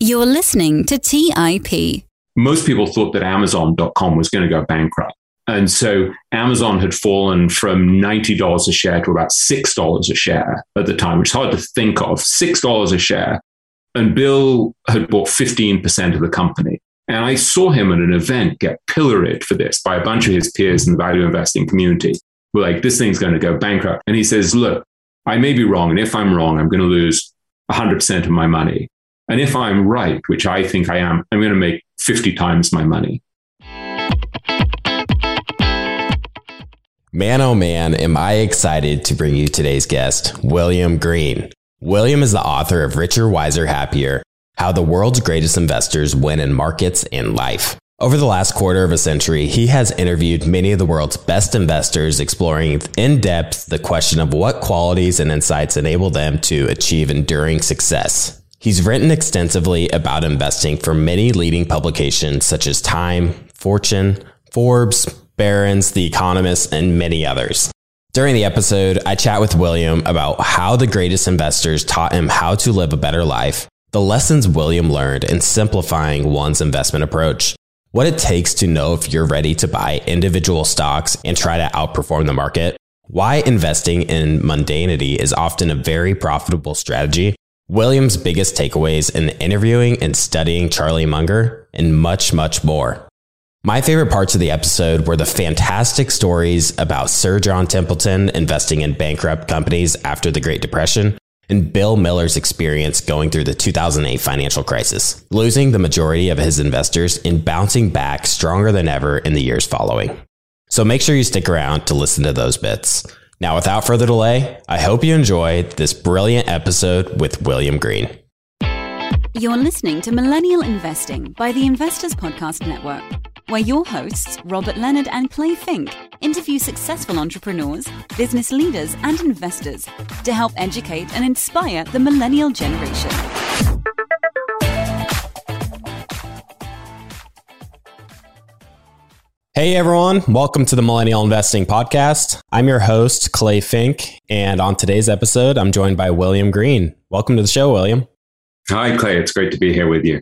You're listening to TIP. Most people thought that Amazon.com was going to go bankrupt. And so Amazon had fallen from $90 a share to about $6 a share at the time, which is hard to think of, $6 a share. And Bill had bought 15% of the company. And I saw him at an event get pilloried for this by a bunch of his peers in the value investing community. We're like, this thing's going to go bankrupt. And he says, look, I may be wrong. And if I'm wrong, I'm going to lose 100% of my money. And if I'm right, which I think I am, I'm going to make 50 times my money. Man, oh man, am I excited to bring you today's guest, William Green. William is the author of Richer, Wiser, Happier: How the World's Greatest Investors Win in Markets and Life. Over the last quarter of a century, he has interviewed many of the world's best investors, exploring in depth the question of what qualities and insights enable them to achieve enduring success. He's written extensively about investing for many leading publications such as Time, Fortune, Forbes, Barron's, The Economist, and many others. During the episode, I chat with William about how the greatest investors taught him how to live a better life, the lessons William learned in simplifying one's investment approach, what it takes to know if you're ready to buy individual stocks and try to outperform the market, why investing in mundanity is often a very profitable strategy, William's biggest takeaways in interviewing and studying Charlie Munger, and much, much more. My favorite parts of the episode were the fantastic stories about Sir John Templeton investing in bankrupt companies after the Great Depression, and Bill Miller's experience going through the 2008 financial crisis, losing the majority of his investors and bouncing back stronger than ever in the years following. So make sure you stick around to listen to those bits. Now, without further delay, I hope you enjoyed this brilliant episode with William Green. You're listening to Millennial Investing by the Investors Podcast Network, where your hosts, Robert Leonard and Clay Fink, interview successful entrepreneurs, business leaders, and investors to help educate and inspire the millennial generation. Hey everyone, welcome to the Millennial Investing Podcast. I'm your host, Clay Fink, and on today's episode, I'm joined by William Green. Welcome to the show, William. Hi, Clay. It's great to be here with you.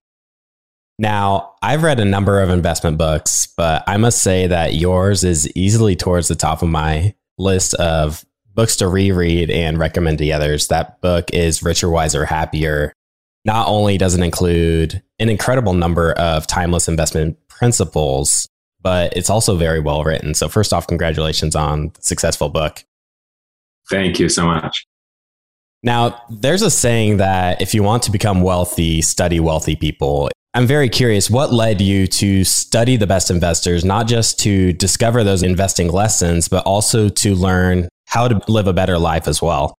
Now, I've read a number of investment books, but I must say that yours is easily towards the top of my list of books to reread and recommend to others. That book is Richer, Wiser, Happier. Not only does it include an incredible number of timeless investment principles, but it's also very well written. So first off, congratulations on the successful book. Thank you so much. Now, there's a saying that if you want to become wealthy, study wealthy people. I'm very curious, what led you to study the best investors, not just to discover those investing lessons, but also to learn how to live a better life as well?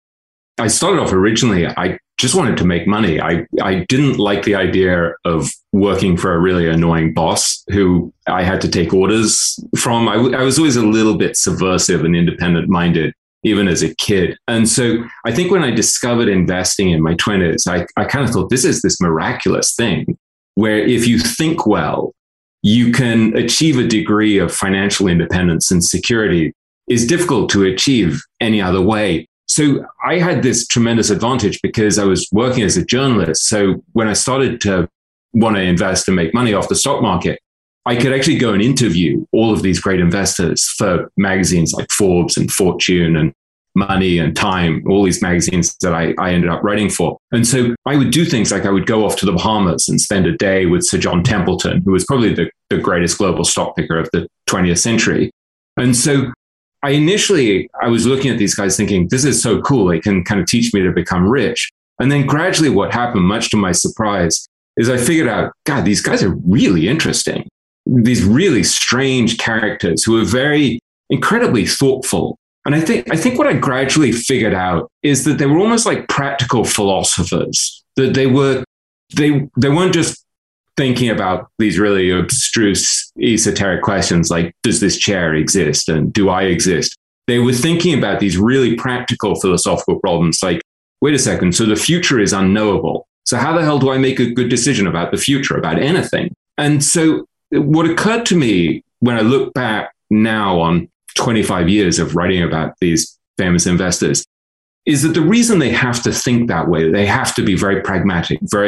I started off originally, I just wanted to make money. I didn't like the idea of working for a really annoying boss who I had to take orders from. I was always a little bit subversive and independent minded, even as a kid. And so I think when I discovered investing in my 20s, I kind of thought this is this miraculous thing where if you think well, you can achieve a degree of financial independence and security is difficult to achieve any other way. So I had this tremendous advantage because I was working as a journalist. So when I started to want to invest and make money off the stock market, I could actually go and interview all of these great investors for magazines like Forbes and Fortune and Money and Time, all these magazines that I ended up writing for. And so I would do things like I would go off to the Bahamas and spend a day with Sir John Templeton, who was probably the greatest global stock picker of the 20th century. And so I was looking at these guys thinking, this is so cool. They can kind of teach me to become rich. And then gradually what happened, much to my surprise, is I figured out, God, these guys are really interesting. These really strange characters who are very incredibly thoughtful. And I think what I gradually figured out is that they were almost like practical philosophers, that they weren't just thinking about these really abstruse, esoteric questions like, does this chair exist? And do I exist? They were thinking about these really practical philosophical problems like, wait a second, so the future is unknowable. So how the hell do I make a good decision about the future, about anything? And so what occurred to me when I look back now on 25 years of writing about these famous investors is that the reason they have to think that way, they have to be very pragmatic, very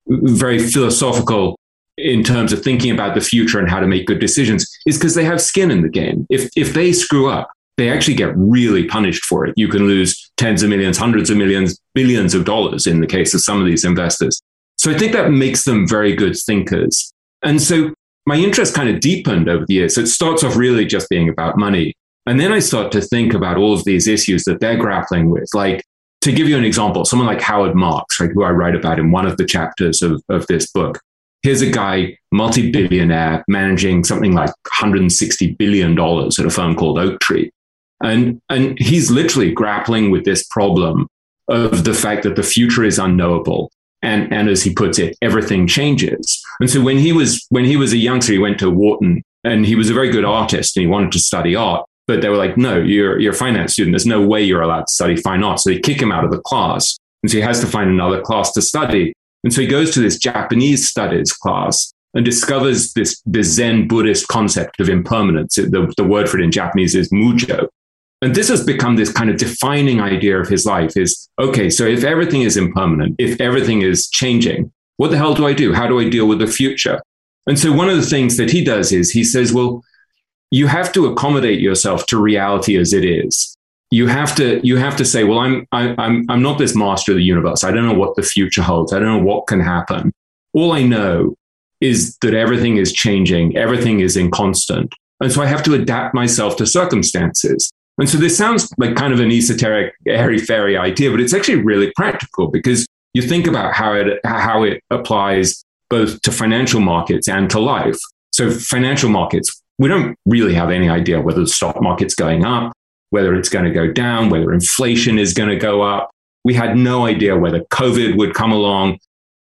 very philosophical in terms of thinking about the future and how to make good decisions, is because they have skin in the game. If they screw up, they actually get really punished for it. You can lose tens of millions, hundreds of millions, billions of dollars in the case of some of these investors. So I think that makes them very good thinkers. And so my interest kind of deepened over the years. So it starts off really just being about money. And then I start to think about all of these issues that they're grappling with. Like, to give you an example, someone like Howard Marks, right, who I write about in one of the chapters of this book. Here's a guy, multi-billionaire, managing something like $160 billion at a firm called Oaktree. And he's literally grappling with this problem of the fact that the future is unknowable. And as he puts it, everything changes. And so when he was a youngster, he went to Wharton, and he was a very good artist and he wanted to study art. But they were like, no, you're a finance student. There's no way you're allowed to study fine art. So they kick him out of the class. And so he has to find another class to study. And so he goes to this Japanese studies class and discovers this Zen Buddhist concept of impermanence. The word for it in Japanese is mujo. And this has become this kind of defining idea of his life is, okay, so if everything is impermanent, if everything is changing, what the hell do I do? How do I deal with the future? And so one of the things that he does is he says, well, you have to accommodate yourself to reality as it is. You have to say, well, I'm not this master of the universe. I don't know what the future holds. I don't know what can happen. All I know is that everything is changing. Everything is inconstant. And so I have to adapt myself to circumstances. And so this sounds like kind of an esoteric, airy-fairy idea, but it's actually really practical because you think about how it applies both to financial markets and to life. So financial markets, we don't really have any idea whether the stock market's going up, whether it's going to go down, whether inflation is going to go up. We had no idea whether COVID would come along.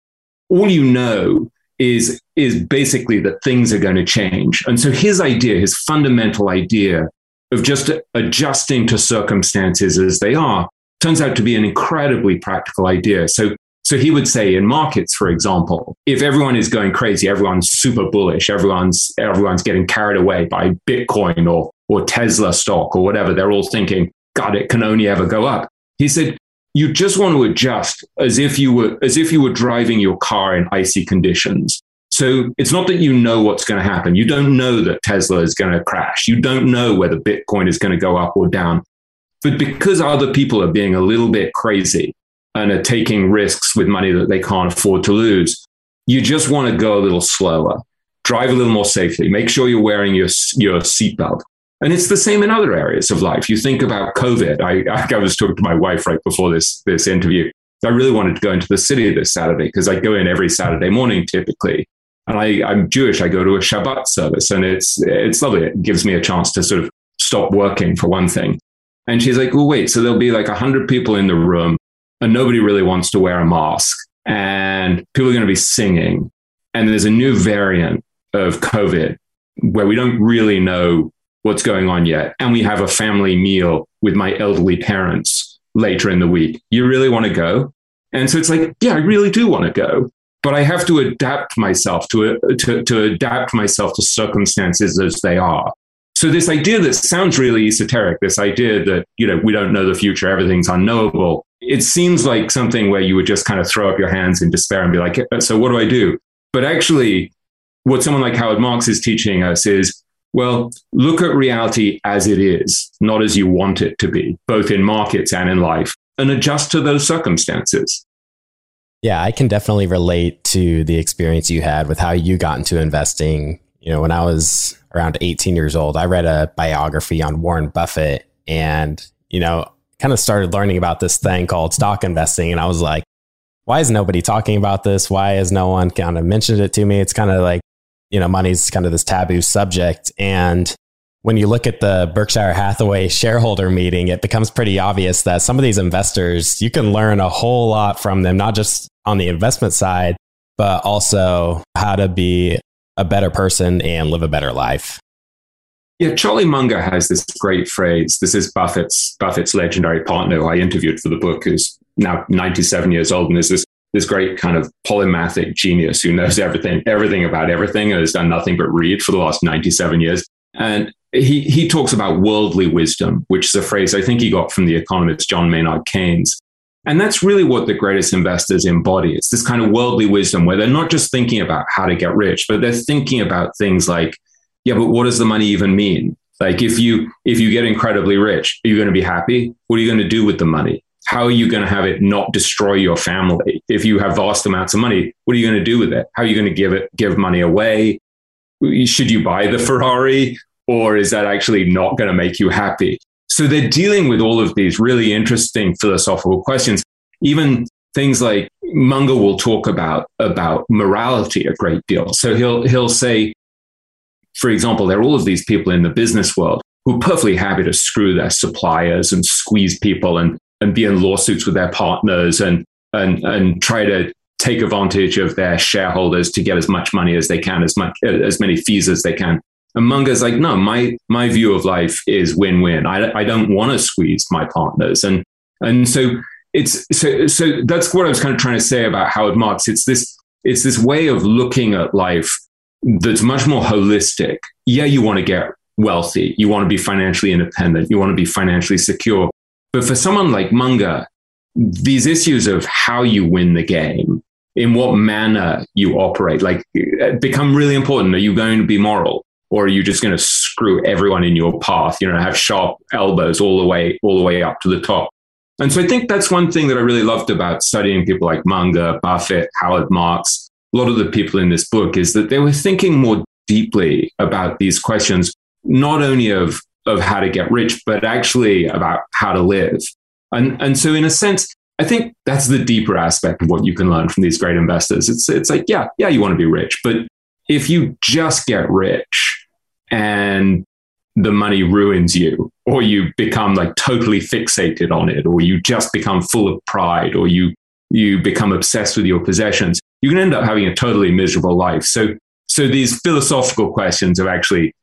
All you know is basically that things are going to change. And so his fundamental idea of just adjusting to circumstances as they are, turns out to be an incredibly practical idea. So he would say in markets, for example, if everyone is going crazy, everyone's super bullish, everyone's getting carried away by Bitcoin or Tesla stock or whatever, they're all thinking, God, it can only ever go up. He said, you just want to adjust as if you were driving your car in icy conditions. So it's not that you know what's going to happen. You don't know that Tesla is going to crash. You don't know whether Bitcoin is going to go up or down. But because other people are being a little bit crazy and are taking risks with money that they can't afford to lose, you just want to go a little slower, drive a little more safely, make sure you're wearing your seatbelt. And it's the same in other areas of life. You think about COVID. I was talking to my wife right before this interview. I really wanted to go into the city this Saturday because I go in every Saturday morning typically. And I'm Jewish. I go to a Shabbat service, and it's lovely. It gives me a chance to sort of stop working for one thing. And she's like, well, wait, so there'll be like 100 people in the room and nobody really wants to wear a mask and people are going to be singing. And there's a new variant of COVID where we don't really know what's going on yet. And we have a family meal with my elderly parents later in the week. You really want to go? And so it's like, yeah, I really do want to go. But I have to adapt myself to adapt myself to circumstances as they are. So this idea that sounds really esoteric, this idea that, we don't know the future, everything's unknowable, it seems like something where you would just kind of throw up your hands in despair and be like, so what do I do? But actually, what someone like Howard Marks is teaching us is, well, look at reality as it is, not as you want it to be, both in markets and in life, and adjust to those circumstances. Yeah, I can definitely relate to the experience you had with how you got into investing. When I was around 18 years old, I read a biography on Warren Buffett and, kind of started learning about this thing called stock investing. And I was like, why is nobody talking about this? Why has no one kind of mentioned it to me? It's kind of like, money's kind of this taboo subject. And when you look at the Berkshire Hathaway shareholder meeting, it becomes pretty obvious that some of these investors, you can learn a whole lot from them, not just on the investment side, but also how to be a better person and live a better life. Yeah, Charlie Munger has this great phrase. This is Buffett's legendary partner who I interviewed for the book, who's now 97 years old and is this great kind of polymathic genius who knows everything about everything and has done nothing but read for the last 97 years. And he talks about worldly wisdom, which is a phrase I think he got from the economist John Maynard Keynes. And that's really what the greatest investors embody. It's this kind of worldly wisdom where they're not just thinking about how to get rich, but they're thinking about things like, yeah, but what does the money even mean? Like if you get incredibly rich, are you going to be happy? What are you going to do with the money? How are you going to have it not destroy your family? If you have vast amounts of money, what are you going to do with it? How are you going to give money away? Should you buy the Ferrari, or is that actually not going to make you happy? So they're dealing with all of these really interesting philosophical questions. Even things like Munger will talk about morality a great deal. So he'll say, for example, there are all of these people in the business world who are perfectly happy to screw their suppliers and squeeze people and be in lawsuits with their partners and try to take advantage of their shareholders to get as much money as they can, as many fees as they can. And Munger's like, no, my view of life is win-win. I don't want to squeeze my partners. And so so that's what I was kind of trying to say about Howard Marks. It's this way of looking at life that's much more holistic. Yeah, you want to get wealthy. You want to be financially independent. You want to be financially secure. But for someone like Munger, these issues of how you win the game, in what manner you operate, like become really important. Are you going to be moral? Or are you just going to screw everyone in your path, have sharp elbows all the way up to the top? And so I think that's one thing that I really loved about studying people like Munger, Buffett, Howard Marks, a lot of the people in this book, is that they were thinking more deeply about these questions, not only of how to get rich, but actually about how to live. And so in a sense, I think that's the deeper aspect of what you can learn from these great investors. It's like, yeah, you want to be rich, but if you just get rich and the money ruins you, or you become like totally fixated on it, or you just become full of pride, or you become obsessed with your possessions, you can end up having a totally miserable life. So these philosophical questions of actually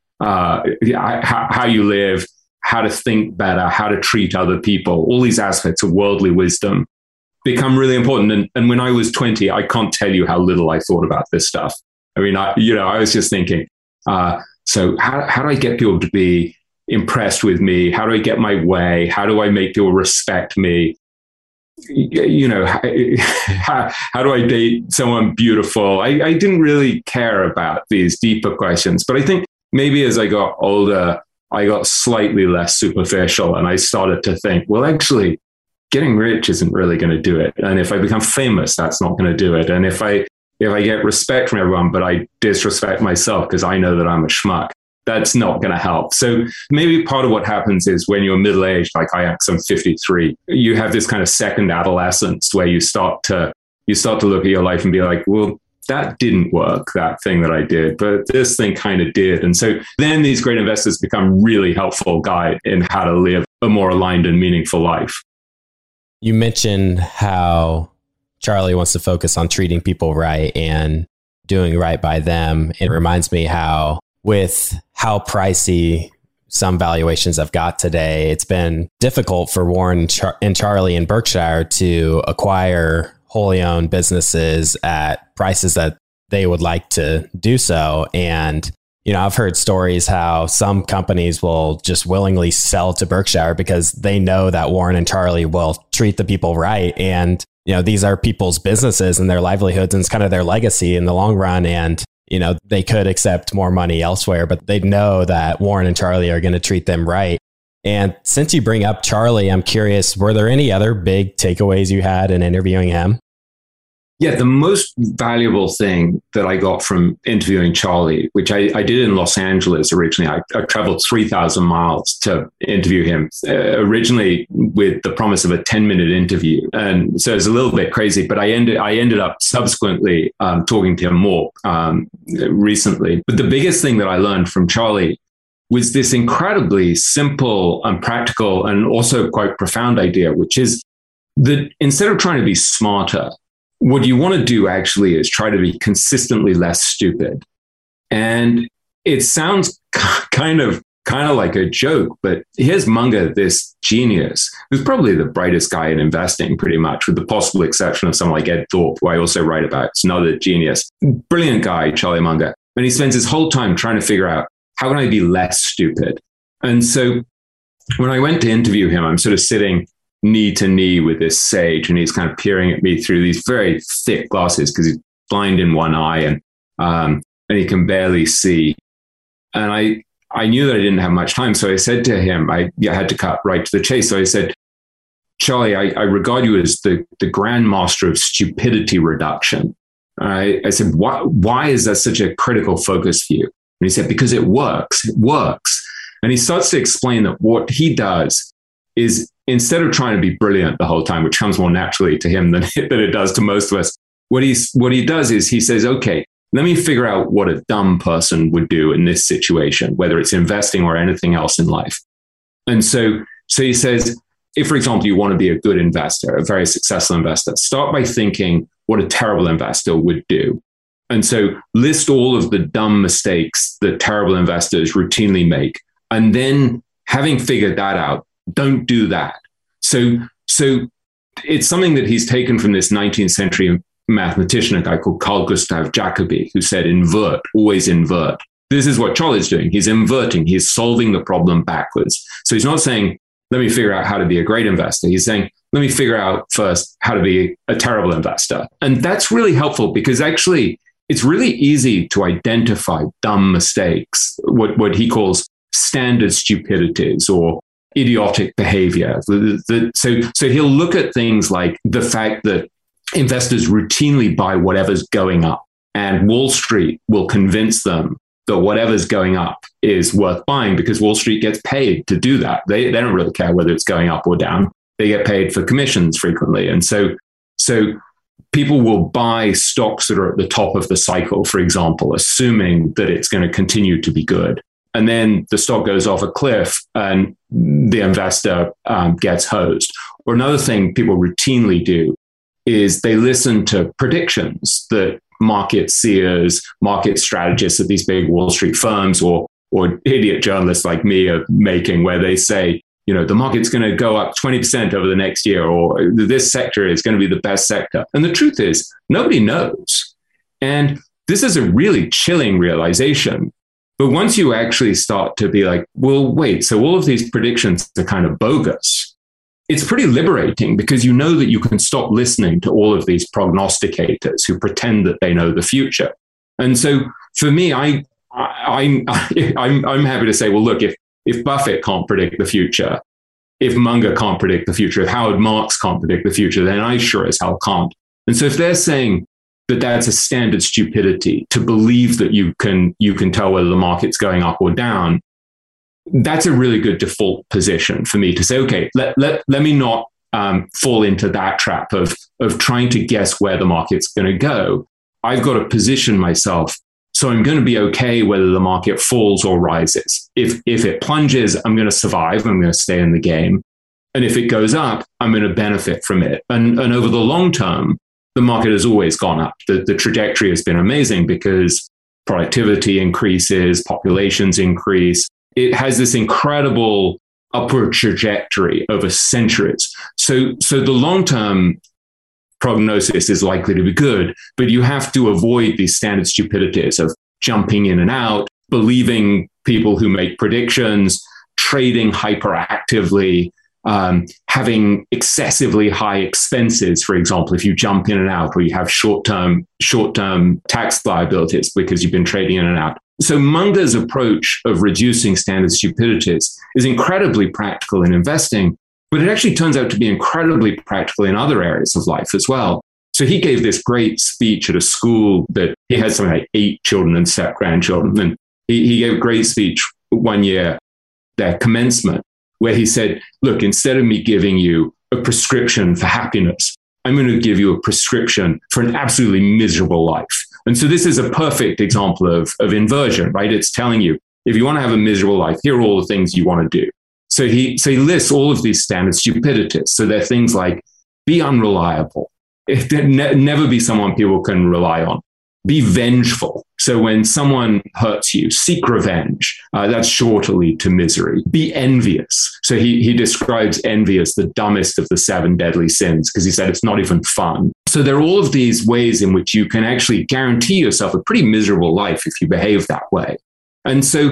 how you live, how to think better, how to treat other people, all these aspects of worldly wisdom become really important. And when I was 20, I can't tell you how little I thought about this stuff. I mean, I was just thinking, so how do I get people to be impressed with me? How do I get my way? How do I make people respect me? How do I date someone beautiful? I didn't really care about these deeper questions, but I think maybe as I got older, I got slightly less superficial, and I started to think, well, actually, getting rich isn't really going to do it. And if I become famous, that's not going to do it. And if I get respect from everyone, but I disrespect myself because I know that I'm a schmuck, that's not going to help. So maybe part of what happens is when you're middle-aged, like I am, 'cause I'm 53, you have this kind of second adolescence where you start to look at your life and be like, well, that didn't work, that thing that I did, but this thing kind of did. And so then these great investors become really helpful guide in how to live a more aligned and meaningful life. You mentioned how Charlie wants to focus on treating people right and doing right by them. It reminds me how, with how pricey some valuations have got today, it's been difficult for Warren and Charlie in Berkshire to acquire wholly owned businesses at prices that they would like to do so. And, I've heard stories how some companies will just willingly sell to Berkshire because they know that Warren and Charlie will treat the people right. And, these are people's businesses and their livelihoods, and it's kind of their legacy in the long run. And, they could accept more money elsewhere, but they know that Warren and Charlie are going to treat them right. And since you bring up Charlie, I'm curious, were there any other big takeaways you had in interviewing him? Yeah, the most valuable thing that I got from interviewing Charlie, which I did in Los Angeles originally, I traveled 3,000 miles to interview him, originally with the promise of a 10-minute interview. And so it's a little bit crazy, but I ended up subsequently talking to him more recently. But the biggest thing that I learned from Charlie was this incredibly simple and practical and also quite profound idea, which is that instead of trying to be smarter, what you want to do actually is try to be consistently less stupid. And it sounds kind of like a joke, but here's Munger, this genius, who's probably the brightest guy in investing pretty much, with the possible exception of someone like Ed Thorpe, who I also write about. It's another genius. Brilliant guy, Charlie Munger. And he spends his whole time trying to figure out, how can I be less stupid? And so when I went to interview him, I'm sort of sitting knee to knee with this sage, and he's kind of peering at me through these very thick glasses because he's blind in one eye and he can barely see. And I knew that I didn't have much time, so I said to him, I had to cut right to the chase. So I said, Charlie, I regard you as the grand master of stupidity reduction. I said, why is that such a critical focus for you? And he said, because it works. It works. And he starts to explain that what he does is, instead of trying to be brilliant the whole time, which comes more naturally to him than it does to most of us, what he does is he says, okay, let me figure out what a dumb person would do in this situation, whether it's investing or anything else in life. And so he says, if, for example, you want to be a good investor, a very successful investor, start by thinking what a terrible investor would do. And so list all of the dumb mistakes that terrible investors routinely make. And then, having figured that out, don't do that. So it's something that he's taken from this 19th century mathematician, a guy called Carl Gustav Jacobi, who said, invert, always invert. This is what Charlie's doing. He's inverting. He's solving the problem backwards. So he's not saying, let me figure out how to be a great investor. He's saying, let me figure out first how to be a terrible investor. And that's really helpful because actually it's really easy to identify dumb mistakes, what he calls standard stupidities or idiotic behavior. So he'll look at things like the fact that investors routinely buy whatever's going up, and Wall Street will convince them that whatever's going up is worth buying because Wall Street gets paid to do that. They don't really care whether it's going up or down. They get paid for commissions frequently. And so people will buy stocks that are at the top of the cycle, for example, assuming that it's going to continue to be good. And then the stock goes off a cliff and the investor gets hosed. Or another thing people routinely do is they listen to predictions that market seers, market strategists at these big Wall Street firms or idiot journalists like me are making, where they say, the market's going to go up 20% over the next year, or this sector is going to be the best sector. And the truth is, nobody knows. And this is a really chilling realization. But once you actually start to be like, well, wait, so all of these predictions are kind of bogus, it's pretty liberating because you know that you can stop listening to all of these prognosticators who pretend that they know the future. And so for me, I'm happy to say, well, look, if Buffett can't predict the future, if Munger can't predict the future, if Howard Marks can't predict the future, then I sure as hell can't. And so if they're saying that that's a standard stupidity to believe that you can tell whether the market's going up or down, that's a really good default position for me to say, okay, let me not fall into that trap of trying to guess where the market's going to go. I've got to position myself so I'm going to be okay whether the market falls or rises. If it plunges, I'm going to survive. I'm going to stay in the game. And if it goes up, I'm going to benefit from it. And over the long term, the market has always gone up. The trajectory has been amazing because productivity increases, populations increase. It has this incredible upward trajectory over centuries. So the long-term prognosis is likely to be good, but you have to avoid these standard stupidities of jumping in and out, believing people who make predictions, trading hyperactively, having excessively high expenses, for example, if you jump in and out, or you have short-term tax liabilities because you've been trading in and out. So Munger's approach of reducing standard stupidities is incredibly practical in investing, but it actually turns out to be incredibly practical in other areas of life as well. So he gave this great speech at a school that he had something like 8 children and 7 grandchildren. And he gave a great speech one year, their commencement, where he said, look, instead of me giving you a prescription for happiness, I'm going to give you a prescription for an absolutely miserable life. And so this is a perfect example of inversion, right? It's telling you, if you want to have a miserable life, here are all the things you want to do. So he lists all of these standard stupidities. So they're things like, be unreliable. Never be someone people can rely on. Be vengeful. So when someone hurts you, seek revenge. That's sure to lead to misery. Be envious. So he describes envy as the dumbest of the 7 deadly sins because he said it's not even fun. So there are all of these ways in which you can actually guarantee yourself a pretty miserable life if you behave that way. And so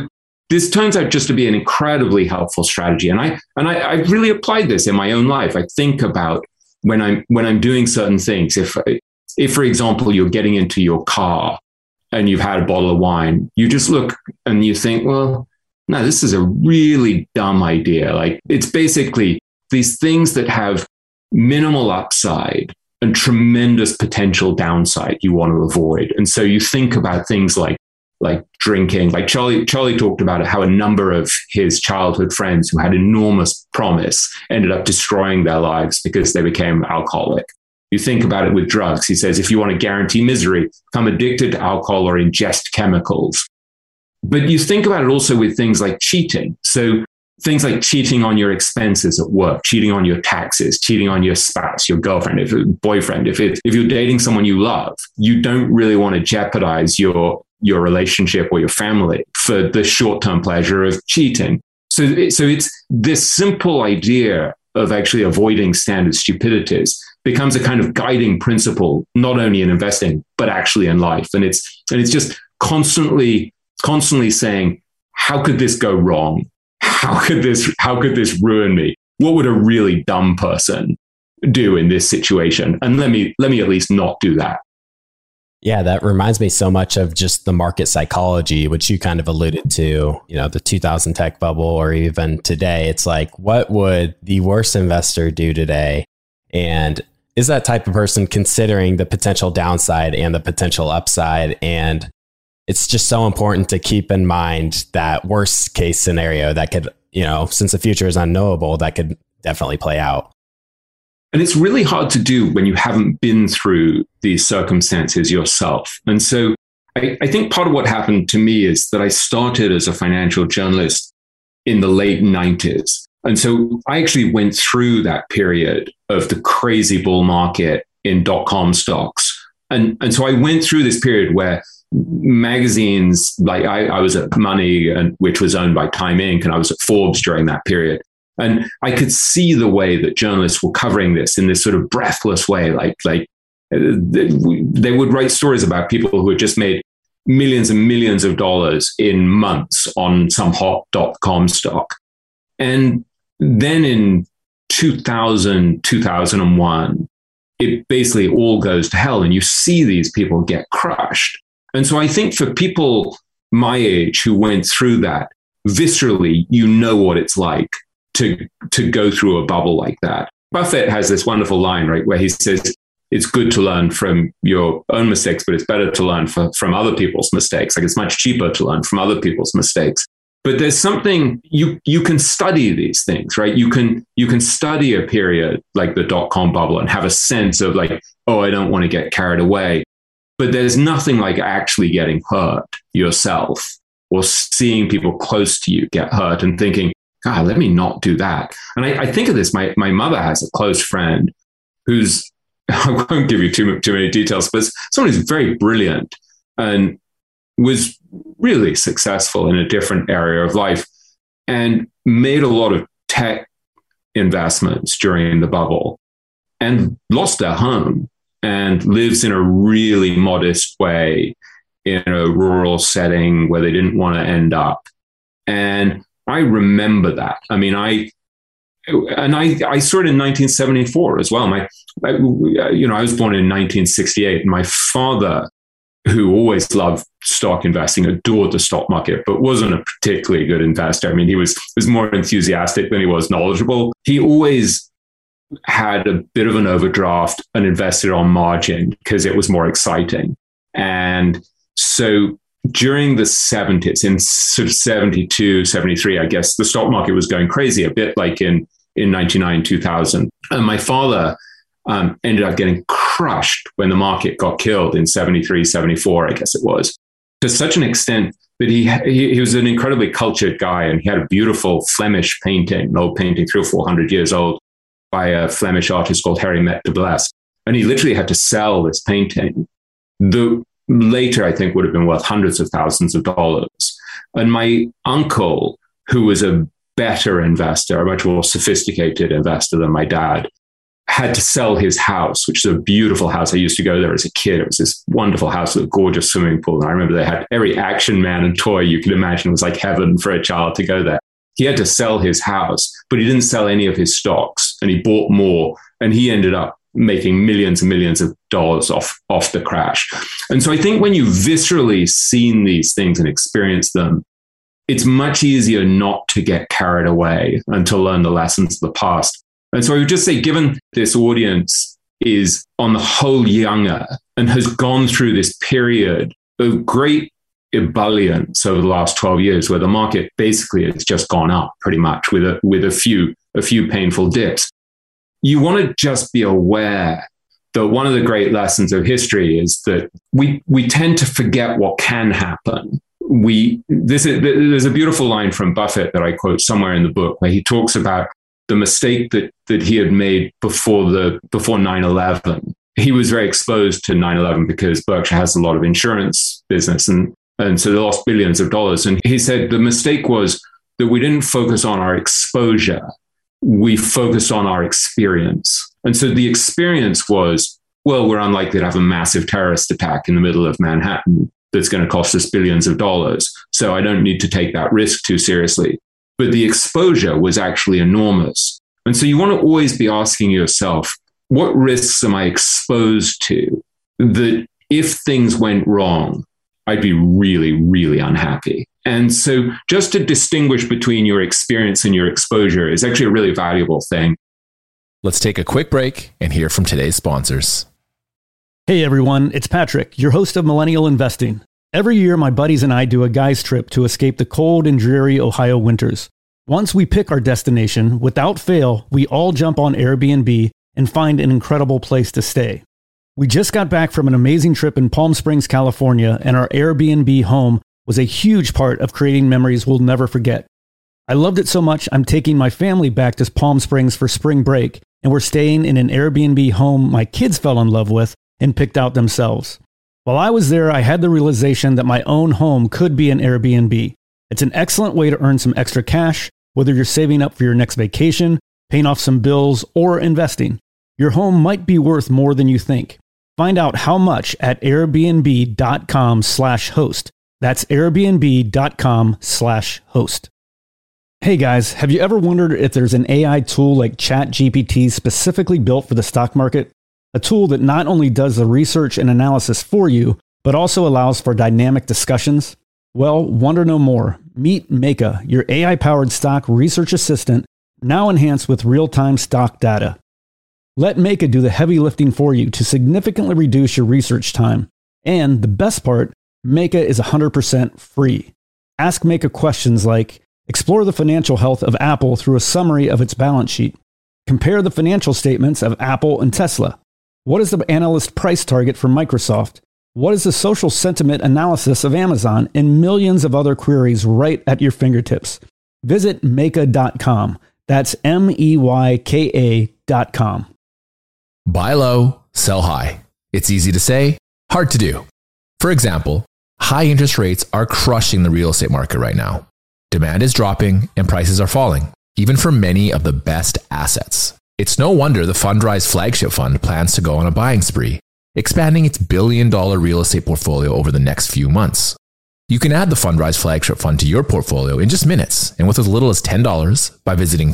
this turns out just to be an incredibly helpful strategy. And I really applied this in my own life. I think about when I'm doing certain things. If for example, you're getting into your car and you've had a bottle of wine, you just look and you think, well, no, this is a really dumb idea. Like, it's basically these things that have minimal upside and tremendous potential downside you want to avoid. And so you think about things like drinking. Like Charlie talked about how a number of his childhood friends who had enormous promise ended up destroying their lives because they became alcoholic. You think about it with drugs. He says, if you want to guarantee misery, become addicted to alcohol or ingest chemicals. But you think about it also with things like cheating. So things like cheating on your expenses at work, cheating on your taxes, cheating on your spouse, your girlfriend, boyfriend. If you're dating someone you love, you don't really want to jeopardize your relationship or your family for the short-term pleasure of cheating. So it's this simple idea of actually avoiding standard stupidities becomes a kind of guiding principle, not only in investing, but actually in life. And it's just constantly saying, how could this go wrong? How could this ruin me? What would a really dumb person do in this situation? And let me at least not do that. Yeah, that reminds me so much of just the market psychology, which you kind of alluded to, the 2000 tech bubble, or even today. It's like, what would the worst investor do today? And is that type of person considering the potential downside and the potential upside? And it's just so important to keep in mind that worst case scenario that could, since the future is unknowable, that could definitely play out. And it's really hard to do when you haven't been through these circumstances yourself. And so I think part of what happened to me is that I started as a financial journalist in the late 90s. And so I actually went through that period of the crazy bull market in .com stocks. And so I went through this period where magazines, like I was at Money, which was owned by Time Inc., and I was at Forbes during that period. And I could see the way that journalists were covering this in this sort of breathless way. Like they would write stories about people who had just made millions and millions of dollars in months on some hot .com stock. And then in 2000, 2001, it basically all goes to hell, and you see these people get crushed. And so I think for people my age who went through that, viscerally, you know what it's like to go through a bubble like that. Buffett has this wonderful line, right, where he says, it's good to learn from your own mistakes, but it's better to learn from other people's mistakes. Like, it's much cheaper to learn from other people's mistakes. But there's something, you can study these things, right? You can study a period like the .com bubble and have a sense of like, oh, I don't want to get carried away. But there's nothing like actually getting hurt yourself or seeing people close to you get hurt and thinking, God, let me not do that. And I think of this, my mother has a close friend who's, I won't give you too many details, but someone who's very brilliant and was really successful in a different area of life and made a lot of tech investments during the bubble and lost their home and lives in a really modest way in a rural setting where they didn't want to end up. And I remember that. I mean, I saw it in 1974 as well. I was born in 1968. And my father, who always loved stock investing, adored the stock market, but wasn't a particularly good investor. I mean, he was more enthusiastic than he was knowledgeable. He always had a bit of an overdraft and invested on margin because it was more exciting. And so during the 70s, in sort of 72, 73, I guess, the stock market was going crazy, a bit like in 99, 2000. And my father ended up getting crushed when the market got killed in 73, 74, I guess it was, to such an extent that he was an incredibly cultured guy, and he had a beautiful Flemish painting, an old painting, 300 or 400 years old, by a Flemish artist called Harry Met de Bless. And he literally had to sell this painting. The later, I think, would have been worth hundreds of thousands of dollars. And my uncle, who was a better investor, a much more sophisticated investor than my dad, had to sell his house, which is a beautiful house. I used to go there as a kid. It was this wonderful house with a gorgeous swimming pool. And I remember they had every action man and toy you could imagine. It was like heaven for a child to go there. He had to sell his house, but he didn't sell any of his stocks, and he bought more, and he ended up making millions and millions of dollars off the crash. And so I think when you've viscerally seen these things and experienced them, it's much easier not to get carried away and to learn the lessons of the past. And so I would just say, given this audience is on the whole younger and has gone through this period of great ebullience over the last 12 years, where the market basically has just gone up pretty much with a few painful dips. You want to just be aware that one of the great lessons of history is that we tend to forget what can happen. There's a beautiful line from Buffett that I quote somewhere in the book, where he talks about the mistake that he had made before 9/11. He was very exposed to 9/11 because Berkshire has a lot of insurance business, and so they lost billions of dollars. And he said the mistake was that we didn't focus on our exposure. We focused on our experience. And so the experience was, well, we're unlikely to have a massive terrorist attack in the middle of Manhattan that's going to cost us billions of dollars. So I don't need to take that risk too seriously. But the exposure was actually enormous. And so you want to always be asking yourself, what risks am I exposed to that if things went wrong, I'd be really, really unhappy? And so just to distinguish between your experience and your exposure is actually a really valuable thing. Let's take a quick break and hear from today's sponsors. Hey everyone, it's Patrick, your host of Millennial Investing. Every year, my buddies and I do a guy's trip to escape the cold and dreary Ohio winters. Once we pick our destination, without fail, we all jump on Airbnb and find an incredible place to stay. We just got back from an amazing trip in Palm Springs, California, and our Airbnb home was a huge part of creating memories we'll never forget. I loved it so much, I'm taking my family back to Palm Springs for spring break, and we're staying in an Airbnb home my kids fell in love with and picked out themselves. While I was there, I had the realization that my own home could be an Airbnb. It's an excellent way to earn some extra cash, whether you're saving up for your next vacation, paying off some bills, or investing. Your home might be worth more than you think. Find out how much at airbnb.com/host. That's airbnb.com/host. Hey guys, have you ever wondered if there's an AI tool like ChatGPT specifically built for the stock market? A tool that not only does the research and analysis for you, but also allows for dynamic discussions? Well, wonder no more. Meet Meka, your AI-powered stock research assistant, now enhanced with real-time stock data. Let Meka do the heavy lifting for you to significantly reduce your research time. And the best part, Meka is 100% free. Ask Meka questions like, explore the financial health of Apple through a summary of its balance sheet. Compare the financial statements of Apple and Tesla. What is the analyst price target for Microsoft? What is the social sentiment analysis of Amazon? And millions of other queries right at your fingertips. Visit Meka.com. That's MEYKA.com. Buy low, sell high. It's easy to say, hard to do. For example, high interest rates are crushing the real estate market right now. Demand is dropping and prices are falling, even for many of the best assets. It's no wonder the Fundrise flagship fund plans to go on a buying spree, expanding its billion-dollar real estate portfolio over the next few months. You can add the Fundrise flagship fund to your portfolio in just minutes and with as little as $10 by visiting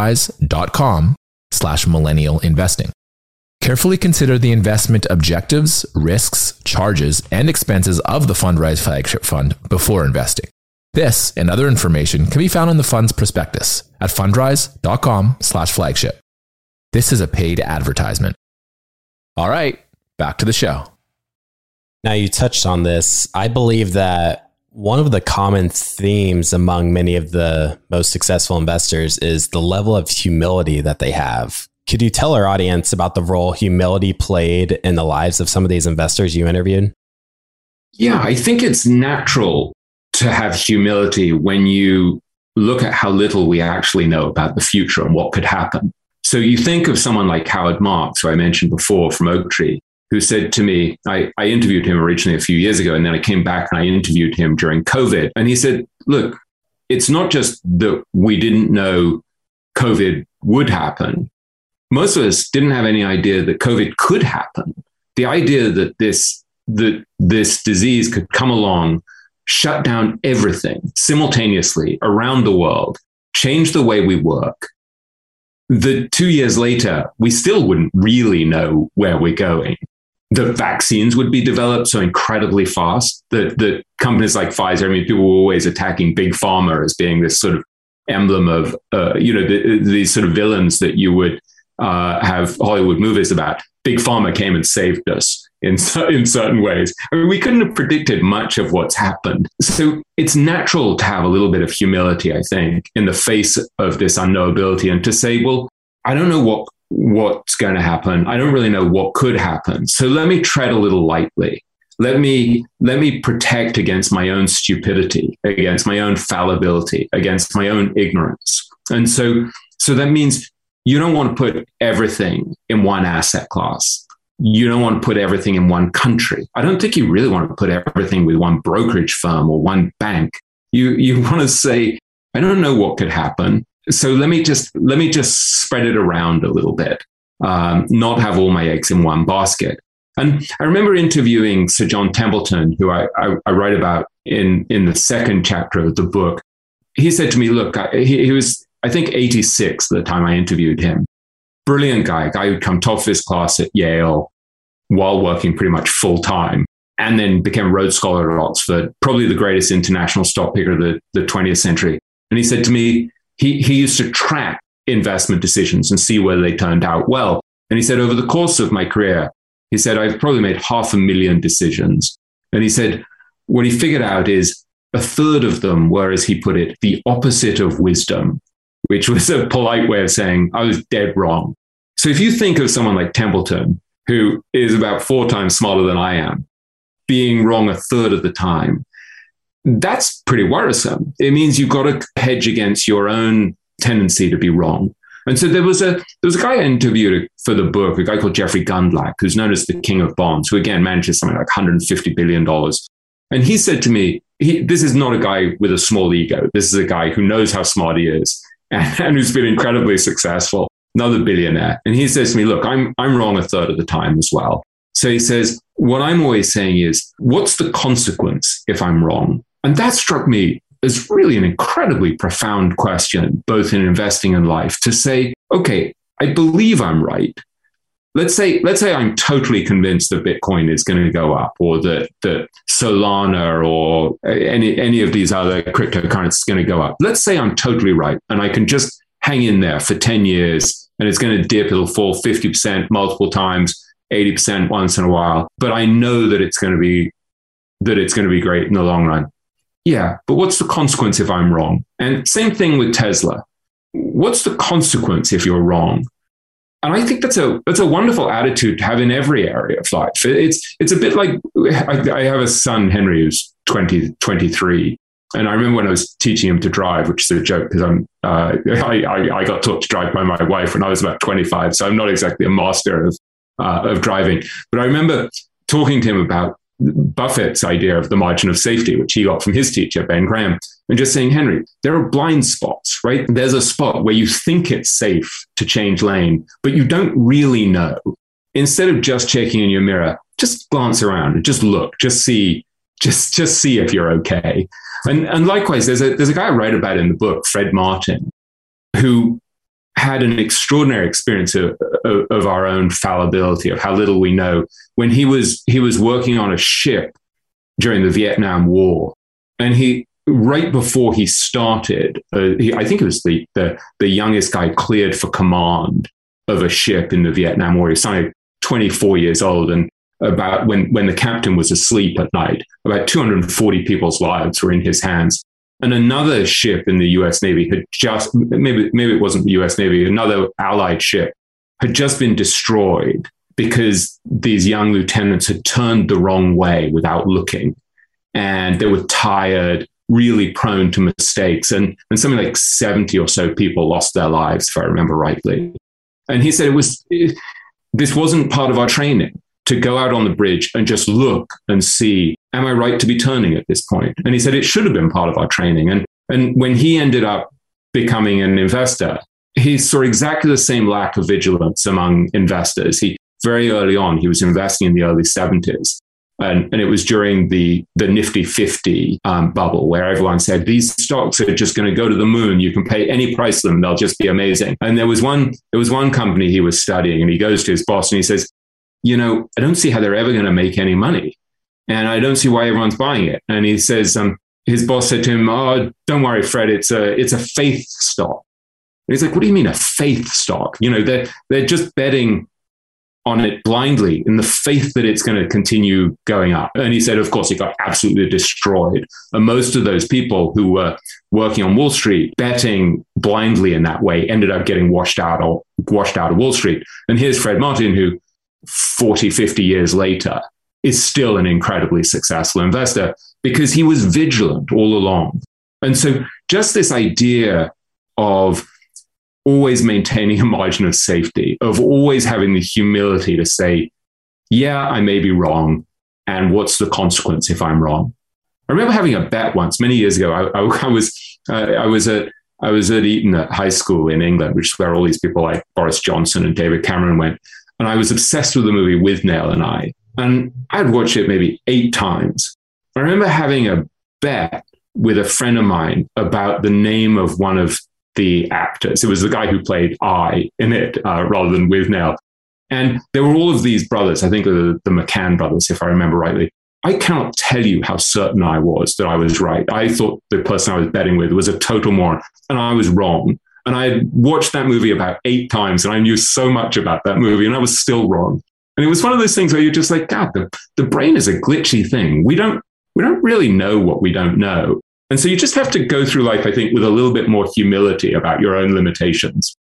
fundrise.com/millennialinvesting. Carefully consider the investment objectives, risks, charges, and expenses of the Fundrise flagship fund before investing. This and other information can be found in the fund's prospectus at fundrise.com/flagship. This is a paid advertisement. All right, back to the show. Now, you touched on this. I believe that one of the common themes among many of the most successful investors is the level of humility that they have. Could you tell our audience about the role humility played in the lives of some of these investors you interviewed? Yeah, I think it's natural to have humility when you look at how little we actually know about the future and what could happen. So you think of someone like Howard Marks, who I mentioned before from Oaktree, who said to me, I interviewed him originally a few years ago, and then I came back and I interviewed him during COVID. And he said, look, it's not just that we didn't know COVID would happen. most of us didn't have any idea that COVID could happen. The idea that this disease could come along, shut down everything simultaneously around the world, change the way we work. The 2 years later, we still wouldn't really know where we're going. The vaccines would be developed so incredibly fast that companies like Pfizer, I mean, people were always attacking big pharma as being this sort of emblem of, these sort of villains that you would have Hollywood movies about. Big pharma came and saved us in certain ways. I mean, we couldn't have predicted much of what's happened. So it's natural to have a little bit of humility, I think, in the face of this unknowability, and to say, well, I don't know what's going to happen. I don't really know what could happen. So let me tread a little lightly. Let me protect against my own stupidity, against my own fallibility, against my own ignorance. And so that means you don't want to put everything in one asset class. You don't want to put everything in one country. I don't think you really want to put everything with one brokerage firm or one bank. You want to say, I don't know what could happen. So let me just spread it around a little bit, not have all my eggs in one basket. And I remember interviewing Sir John Templeton, who I write about in the second chapter of the book. He said to me, look, he was, I think, 86 at the time I interviewed him. Brilliant guy who'd come top of his class at Yale while working pretty much full time, and then became a Rhodes Scholar at Oxford, probably the greatest international stock picker of the 20th century. And he said to me, he used to track investment decisions and see whether they turned out well. And he said, over the course of my career, he said, I've probably made 500,000 decisions. And he said, what he figured out is a third of them were, as he put it, the opposite of wisdom, which was a polite way of saying I was dead wrong. So if you think of someone like Templeton, who is about 4 times smarter than I am, being wrong a third of the time, that's pretty worrisome. It means you've got to hedge against your own tendency to be wrong. And so there was a guy I interviewed for the book, a guy called Jeffrey Gundlach, who's known as the king of bonds, who again manages something like $150 billion. And he said to me, this is not a guy with a small ego. This is a guy who knows how smart he is and who's been incredibly successful, another billionaire. And he says to me, look, I'm wrong a third of the time as well. So he says, what I'm always saying is, what's the consequence if I'm wrong? And that struck me as really an incredibly profound question, both in investing and life, to say, okay, I believe I'm right. Let's say I'm totally convinced that Bitcoin is going to go up, or that Solana or any of these other cryptocurrencies is going to go up. Let's say I'm totally right, and I can just hang in there for 10 years, and it's going to dip, it'll fall 50% multiple times, 80% once in a while. But I know that it's going to be great in the long run. Yeah, but what's the consequence if I'm wrong? And same thing with Tesla. What's the consequence if you're wrong? And I think that's a wonderful attitude to have in every area of life. It's a bit like, I have a son, Henry, who's 23. And I remember when I was teaching him to drive, which is a joke because I got taught to drive by my wife when I was about 25. So I'm not exactly a master of driving. But I remember talking to him about Buffett's idea of the margin of safety, which he got from his teacher, Ben Graham, and just saying, Henry, there are blind spots, right? There's a spot where you think it's safe to change lane, but you don't really know. Instead of just checking in your mirror, just glance around and just look, just see if you're okay. And likewise, there's a guy I write about in the book, Fred Martin, who had an extraordinary experience of our own fallibility, of how little we know, when he was working on a ship during the Vietnam War. And right before he started, I think it was the youngest guy cleared for command of a ship in the Vietnam War. He was only 24 years old. And about when the captain was asleep at night, about 240 people's lives were in his hands. And another ship in the US Navy had just, maybe it wasn't the US Navy, another allied ship had just been destroyed because these young lieutenants had turned the wrong way without looking. And they were tired, really prone to mistakes. And something like 70 or so people lost their lives, if I remember rightly. And he said this wasn't part of our training, to go out on the bridge and just look and see, am I right to be turning at this point? And he said it should have been part of our training. And when he ended up becoming an investor, he saw exactly the same lack of vigilance among investors. Very early on, he was investing in the early 70s. And it was during the Nifty 50 bubble where everyone said, these stocks are just going to go to the moon. You can pay any price for them. They'll just be amazing. And there was one company he was studying, and he goes to his boss and he says, I don't see how they're ever going to make any money. And I don't see why everyone's buying it. And he says, his boss said to him, oh, don't worry, Fred, it's a faith stock. And he's like, what do you mean a faith stock? They're just betting on it blindly in the faith that it's going to continue going up. And he said, of course, it got absolutely destroyed. And most of those people who were working on Wall Street, betting blindly in that way, ended up getting washed out of Wall Street. And here's Fred Martin, who 40, 50 years later is still an incredibly successful investor because he was vigilant all along. And so just this idea of always maintaining a margin of safety, of always having the humility to say, yeah, I may be wrong. And what's the consequence if I'm wrong? I remember having a bet once many years ago. I was at Eton at high school in England, which is where all these people like Boris Johnson and David Cameron went. And I was obsessed with the movie Withnail and I. And I'd watched it maybe 8 times. I remember having a bet with a friend of mine about the name of one of the actors. It was the guy who played I in it rather than Withnail. And there were all of these brothers, I think the McCann brothers, if I remember rightly. I cannot tell you how certain I was that I was right. I thought the person I was betting with was a total moron, and I was wrong. And I had watched that movie about 8 times, and I knew so much about that movie, and I was still wrong. And it was one of those things where you're just like, God, the brain is a glitchy thing. We don't really know what we don't know. And so you just have to go through life, I think, with a little bit more humility about your own limitations.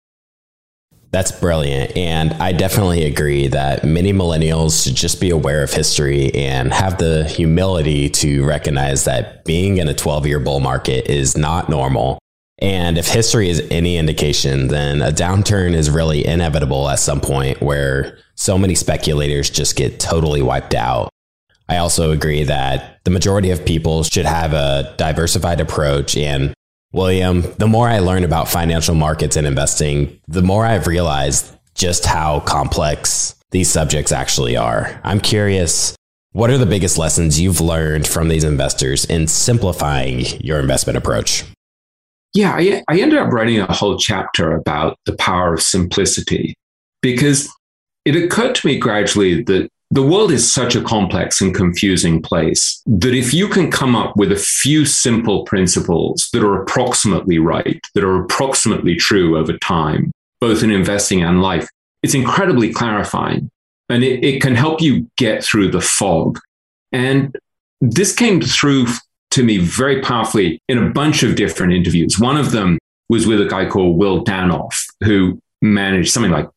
That's brilliant. And I definitely agree that many millennials should just be aware of history and have the humility to recognize that being in a 12-year bull market is not normal. And if history is any indication, then a downturn is really inevitable at some point where so many speculators just get totally wiped out. I also agree that the majority of people should have a diversified approach. And William, the more I learn about financial markets and investing, the more I've realized just how complex these subjects actually are. I'm curious, what are the biggest lessons you've learned from these investors in simplifying your investment approach? Yeah, I ended up writing a whole chapter about the power of simplicity because it occurred to me gradually that the world is such a complex and confusing place that if you can come up with a few simple principles that are approximately right, that are approximately true over time, both in investing and life, it's incredibly clarifying. And it can help you get through the fog. And this came through to me very powerfully in a bunch of different interviews. One of them was with a guy called Will Danoff, who managed something like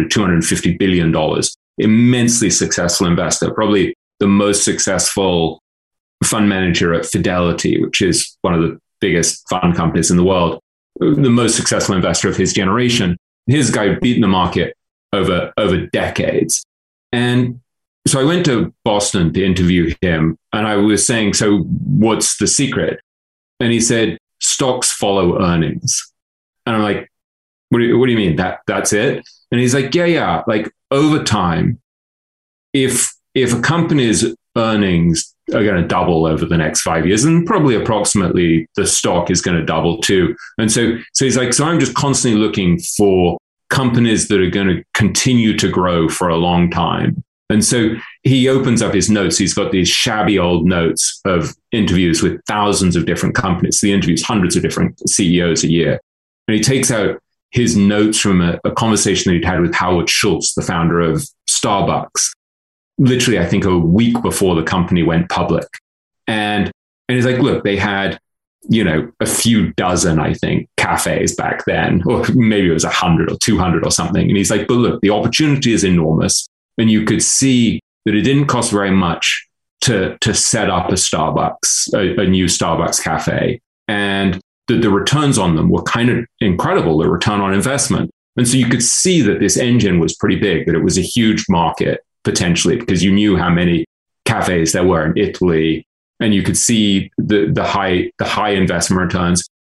$250 billion. Immensely successful investor, probably the most successful fund manager at Fidelity, which is one of the biggest fund companies in the world, the most successful investor of his generation. Here's a guy who'd beaten the market over decades. And so I went to Boston to interview him, and I was saying, so what's the secret? And he said, stocks follow earnings. And I'm like, what do you mean? That's it? And he's like, yeah. Like over time, if a company's earnings are going to double over the next 5 years, and probably approximately the stock is going to double too. And so he's like, so I'm just constantly looking for companies that are going to continue to grow for a long time. And so he opens up his notes. He's got these shabby old notes of interviews with thousands of different companies. He interviews hundreds of different CEOs a year. And he takes out his notes from a conversation that he'd had with Howard Schultz, the founder of Starbucks, literally, I think, a week before the company went public. And he's like, look, they had, a few dozen, I think, cafes back then, or maybe it was 100 or 200 or something. And he's like, but look, the opportunity is enormous. And you could see that it didn't cost very much to set up a Starbucks, a new Starbucks cafe. And the returns on them were kind of incredible, the return on investment. And so you could see that this engine was pretty big, that it was a huge market potentially, because you knew how many cafes there were in Italy, and you could see the high investment returns.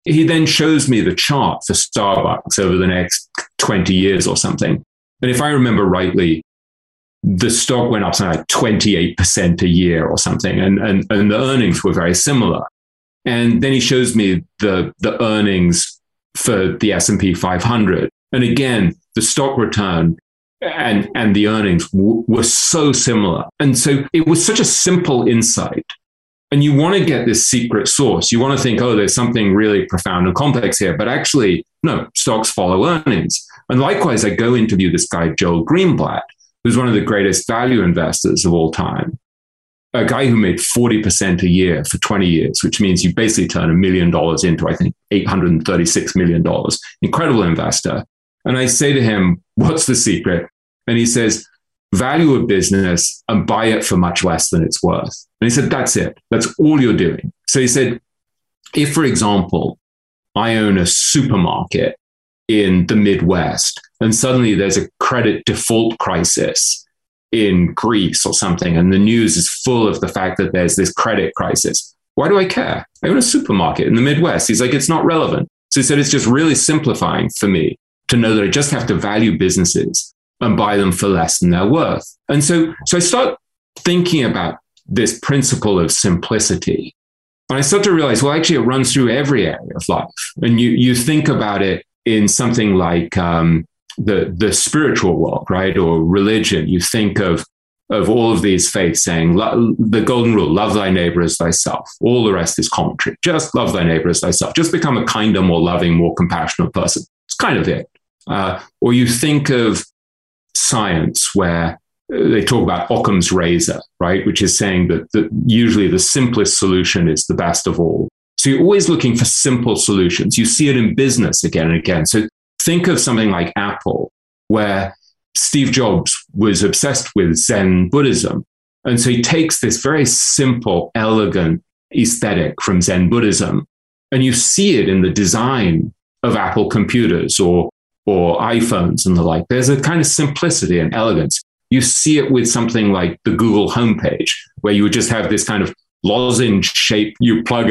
he then shows me the chart for Starbucks over the next 20 years or something. And if I remember rightly, the stock went up something like 28% a year or something. And the earnings were very similar. And then he shows me the earnings for the S&P 500. And again, the stock return and the earnings were so similar. And so it was such a simple insight. And you want to get this secret sauce. You want to think, oh, there's something really profound and complex here. But actually, no, stocks follow earnings. And likewise, I go interview this guy, Joel Greenblatt, who's one of the greatest value investors of all time. A guy who made 40% a year for 20 years, which means you basically turn $1 million into, I think, $836 million. Incredible investor. And I say to him, what's the secret? And he says, value a business and buy it for much less than it's worth. And he said, that's it. That's all you're doing. So he said, if, for example, I own a supermarket in the Midwest and suddenly there's a credit default crisis in Greece or something, and the news is full of the fact that there's this credit crisis, why do I care? I own a supermarket in the Midwest. He's like, it's not relevant. So he said, it's just really simplifying for me to know that I just have to value businesses and buy them for less than they're worth. And so I start thinking about this principle of simplicity. And I start to realize, well, actually, it runs through every area of life. And you think about it in something like the spiritual world, right? Or religion. You think of all of these faiths saying, the golden rule, love thy neighbor as thyself. All the rest is commentary. Just love thy neighbor as thyself. Just become a kinder, more loving, more compassionate person. It's kind of it. Or you think of science, where they talk about Occam's razor, right? Which is saying that usually the simplest solution is the best of all. So you're always looking for simple solutions. You see it in business again and again. So think of something like Apple, where Steve Jobs was obsessed with Zen Buddhism. And so he takes this very simple, elegant aesthetic from Zen Buddhism, and you see it in the design of Apple computers or iPhones and the like. There's a kind of simplicity and elegance. You see it with something like the Google homepage, where you would just have this kind of lozenge shape. You plug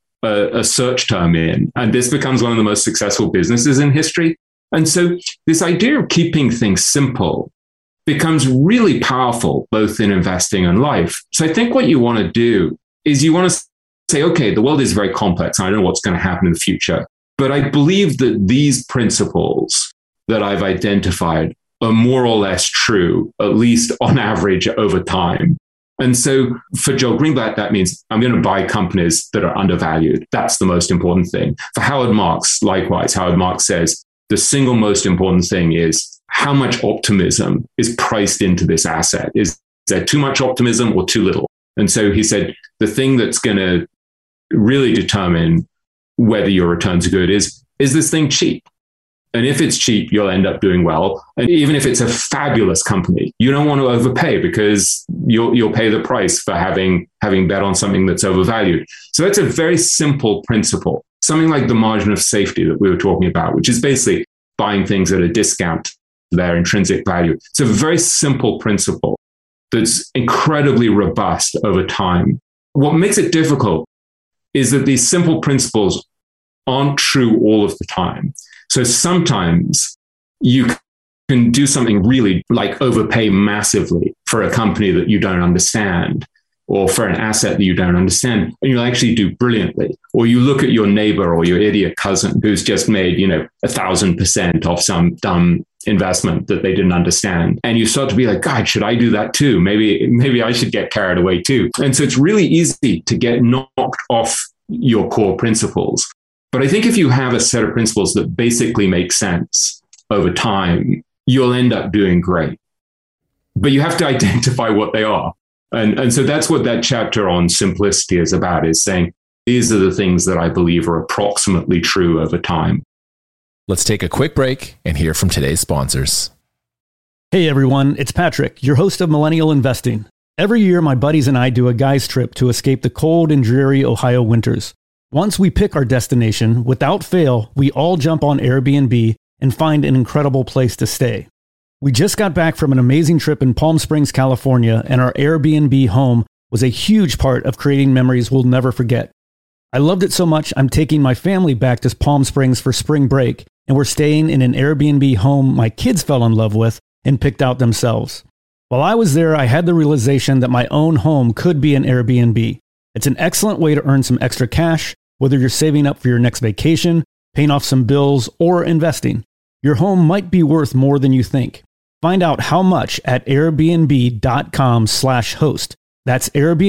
a search term in, and this becomes one of the most successful businesses in history. And so this idea of keeping things simple becomes really powerful, both in investing and life. So I think what you want to do is you want to say, okay, the world is very complex. I don't know what's going to happen in the future. But I believe that these principles that I've identified are more or less true, at least on average over time. And so for Joel Greenblatt, that means I'm going to buy companies that are undervalued. That's the most important thing. For Howard Marks, likewise, Howard Marks says the single most important thing is how much optimism is priced into this asset. Is there too much optimism or too little? And so he said the thing that's going to really determine whether your returns are good is this thing cheap? And if it's cheap, you'll end up doing well. And even if it's a fabulous company, you don't want to overpay, because you'll pay the price for having bet on something that's overvalued. So that's a very simple principle. Something like the margin of safety that we were talking about, which is basically buying things at a discount to their intrinsic value. It's a very simple principle that's incredibly robust over time. What makes it difficult is that these simple principles aren't true all of the time. So sometimes you can do something really like overpay massively for a company that you don't understand, or for an asset that you don't understand, and you'll actually do brilliantly. Or you look at your neighbor or your idiot cousin who's just made, 1,000% off some dumb investment that they didn't understand. And you start to be like, God, should I do that too? Maybe I should get carried away too. And so it's really easy to get knocked off your core principles. But I think if you have a set of principles that basically make sense over time, you'll end up doing great. But you have to identify what they are. And so that's what that chapter on simplicity is about, is saying, these are the things that I believe are approximately true over time. Let's take a quick break and hear from today's sponsors. Hey everyone, it's Patrick, your host of Millennial Investing. Every year, my buddies and I do a guy's trip to escape the cold and dreary Ohio winters. Once we pick our destination, without fail, we all jump on Airbnb and find an incredible place to stay. We just got back from an amazing trip in Palm Springs, California, and our Airbnb home was a huge part of creating memories we'll never forget. I loved it so much, I'm taking my family back to Palm Springs for spring break, and we're staying in an Airbnb home my kids fell in love with and picked out themselves. While I was there, I had the realization that my own home could be an Airbnb. It's an excellent way to earn some extra cash, whether you're saving up for your next vacation, paying off some bills, or investing. Your home might be worth more than you think. Find out how much at airbnb.com/host. That's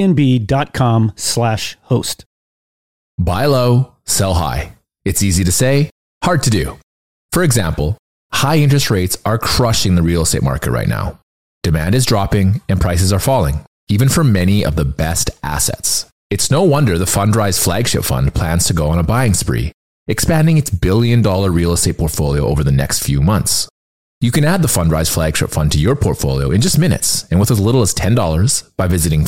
airbnb.com/host. Buy low, sell high. It's easy to say, hard to do. For example, high interest rates are crushing the real estate market right now. Demand is dropping and prices are falling, even for many of the best assets. It's no wonder the Fundrise flagship fund plans to go on a buying spree, expanding its billion-dollar real estate portfolio over the next few months. You can add the Fundrise flagship fund to your portfolio in just minutes and with as little as $10 by visiting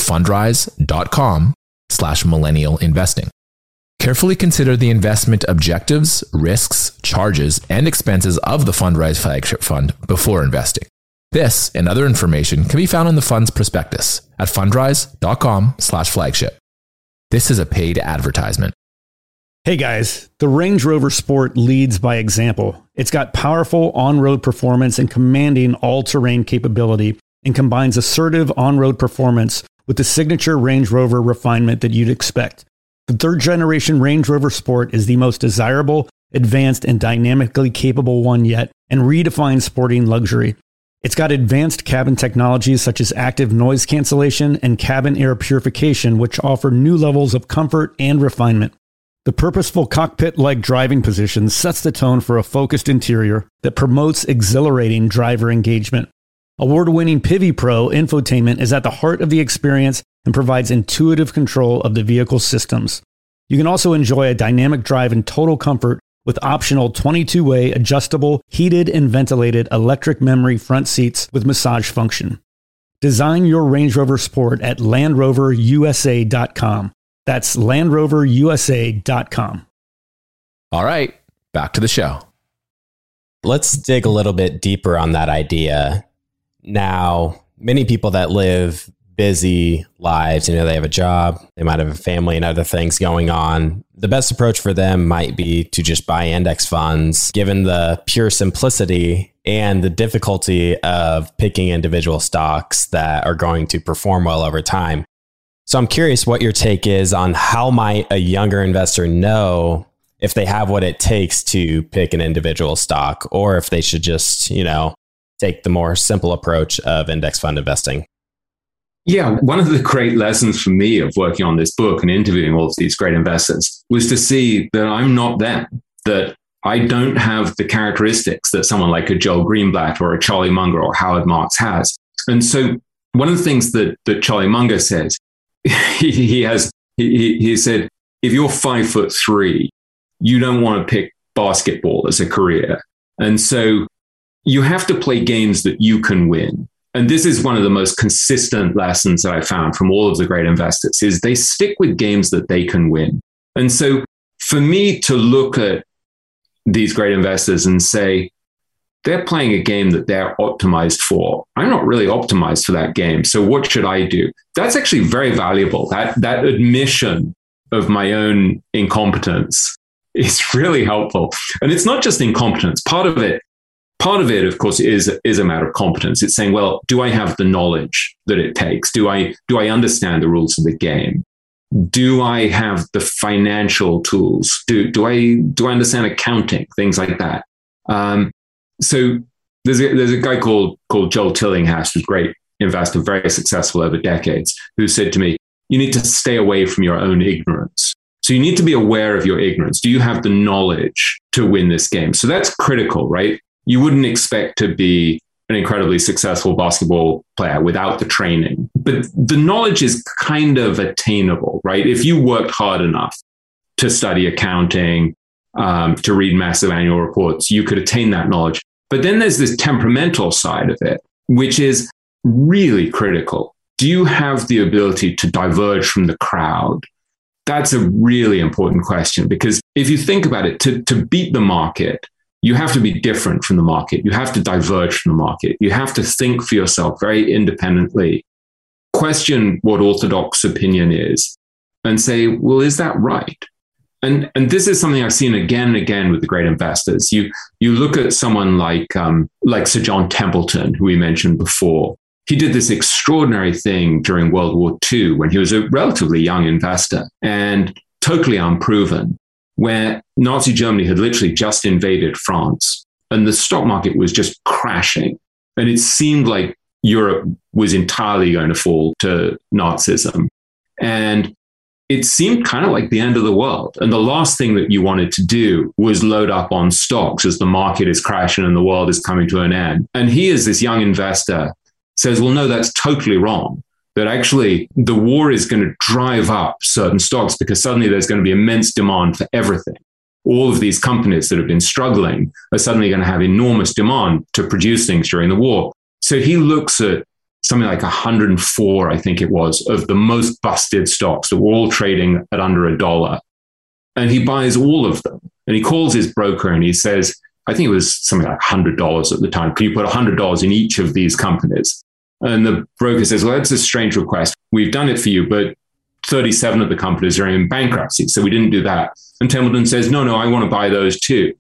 fundrise.com/millennial investing. Carefully consider the investment objectives, risks, charges, and expenses of the Fundrise flagship fund before investing. This and other information can be found in the fund's prospectus at fundrise.com/flagship. This is a paid advertisement. Hey guys, the Range Rover Sport leads by example. It's got powerful on-road performance and commanding all-terrain capability, and combines assertive on-road performance with the signature Range Rover refinement that you'd expect. The third-generation Range Rover Sport is the most desirable, advanced, and dynamically capable one yet, and redefines sporting luxury. It's got advanced cabin technologies such as active noise cancellation and cabin air purification, which offer new levels of comfort and refinement. The purposeful cockpit-like driving position sets the tone for a focused interior that promotes exhilarating driver engagement. Award-winning Pivi Pro infotainment is at the heart of the experience and provides intuitive control of the vehicle systems. You can also enjoy a dynamic drive in total comfort with optional 22-way adjustable, heated and ventilated electric memory front seats with massage function. Design your Range Rover Sport at LandRoverUSA.com. That's LandRoverUSA.com. All right, back to the show. Let's dig a little bit deeper on that idea. Now, many people that live busy lives, they have a job, they might have a family and other things going on. The best approach for them might be to just buy index funds, given the pure simplicity and the difficulty of picking individual stocks that are going to perform well over time. So I'm curious what your take is on how might a younger investor know if they have what it takes to pick an individual stock, or if they should just, take the more simple approach of index fund investing. Yeah, one of the great lessons for me of working on this book and interviewing all of these great investors was to see that I'm not them, that I don't have the characteristics that someone like a Joel Greenblatt or a Charlie Munger or Howard Marks has. And so one of the things that Charlie Munger says, he said, if you're 5'3", you don't want to pick basketball as a career. And so you have to play games that you can win. And this is one of the most consistent lessons that I found from all of the great investors, is they stick with games that they can win. And so for me to look at these great investors and say, they're playing a game that they're optimized for. I'm not really optimized for that game. So what should I do? That's actually very valuable. That admission of my own incompetence is really helpful. And it's not just incompetence. Part of it, of course, is a matter of competence. It's saying, well, do I have the knowledge that it takes? Do I understand the rules of the game? Do I have the financial tools? Do I understand accounting? Things like that. So there's a guy called Joel Tillinghast, who's a great investor, very successful over decades, who said to me, you need to stay away from your own ignorance. So you need to be aware of your ignorance. Do you have the knowledge to win this game? So that's critical, right? You wouldn't expect to be an incredibly successful basketball player without the training, but the knowledge is kind of attainable, right? If you worked hard enough to study accounting, to read massive annual reports, you could attain that knowledge. But then there's this temperamental side of it, which is really critical. Do you have the ability to diverge from the crowd? That's a really important question, because if you think about it, to beat the market, you have to be different from the market. You have to diverge from the market. You have to think for yourself very independently, question what orthodox opinion is, and say, well, is that right? And this is something I've seen again and again with the great investors. You look at someone like Sir John Templeton, who we mentioned before. He did this extraordinary thing during World War II when he was a relatively young investor and totally unproven, where Nazi Germany had literally just invaded France and the stock market was just crashing. And it seemed like Europe was entirely going to fall to Nazism. And it seemed kind of like the end of the world. And the last thing that you wanted to do was load up on stocks as the market is crashing and the world is coming to an end. And he, as this young investor, says, well, no, that's totally wrong. That actually the war is going to drive up certain stocks because suddenly there's going to be immense demand for everything. All of these companies that have been struggling are suddenly going to have enormous demand to produce things during the war. So he looks at something like 104, I think it was, of the most busted stocks that were all trading at under $1. And he buys all of them. And he calls his broker and he says, I think it was something like $100 at the time. Can you put $100 in each of these companies? And the broker says, well, that's a strange request. We've done it for you, but 37 of the companies are in bankruptcy. So we didn't do that. And Templeton says, no, I want to buy those too.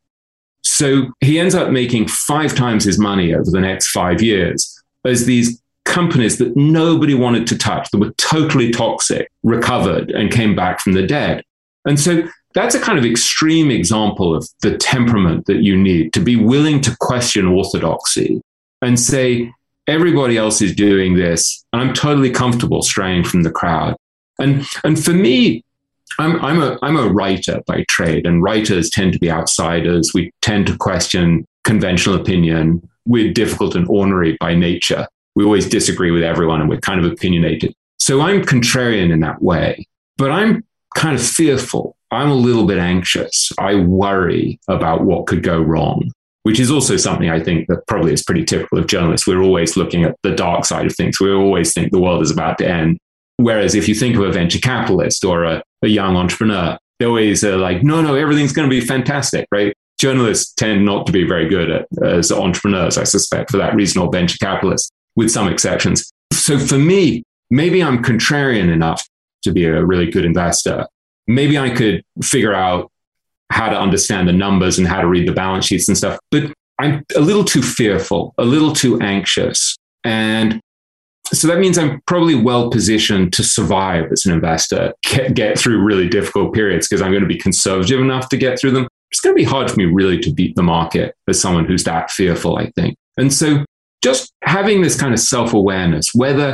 So he ends up making 5 times his money over the next 5 years as these companies that nobody wanted to touch, that were totally toxic, recovered and came back from the dead. And so that's a kind of extreme example of the temperament that you need to be willing to question orthodoxy and say, everybody else is doing this, and I'm totally comfortable straying from the crowd. And for me, I'm a writer by trade, and writers tend to be outsiders. We tend to question conventional opinion. We're difficult and ornery by nature. We always disagree with everyone, and we're kind of opinionated. So I'm contrarian in that way, but I'm kind of fearful. I'm a little bit anxious. I worry about what could go wrong, which is also something I think that probably is pretty typical of journalists. We're always looking at the dark side of things. We always think the world is about to end. Whereas if you think of a venture capitalist or a young entrepreneur, they always are like, no, everything's going to be fantastic, right? Journalists tend not to be very good as entrepreneurs, I suspect, for that reason, or venture capitalists, with some exceptions. So for me, maybe I'm contrarian enough to be a really good investor. Maybe I could figure out how to understand the numbers and how to read the balance sheets and stuff, but I'm a little too fearful, a little too anxious. And so that means I'm probably well positioned to survive as an investor, get through really difficult periods because I'm going to be conservative enough to get through them. It's going to be hard for me really to beat the market as someone who's that fearful, I think. And so just having this kind of self-awareness,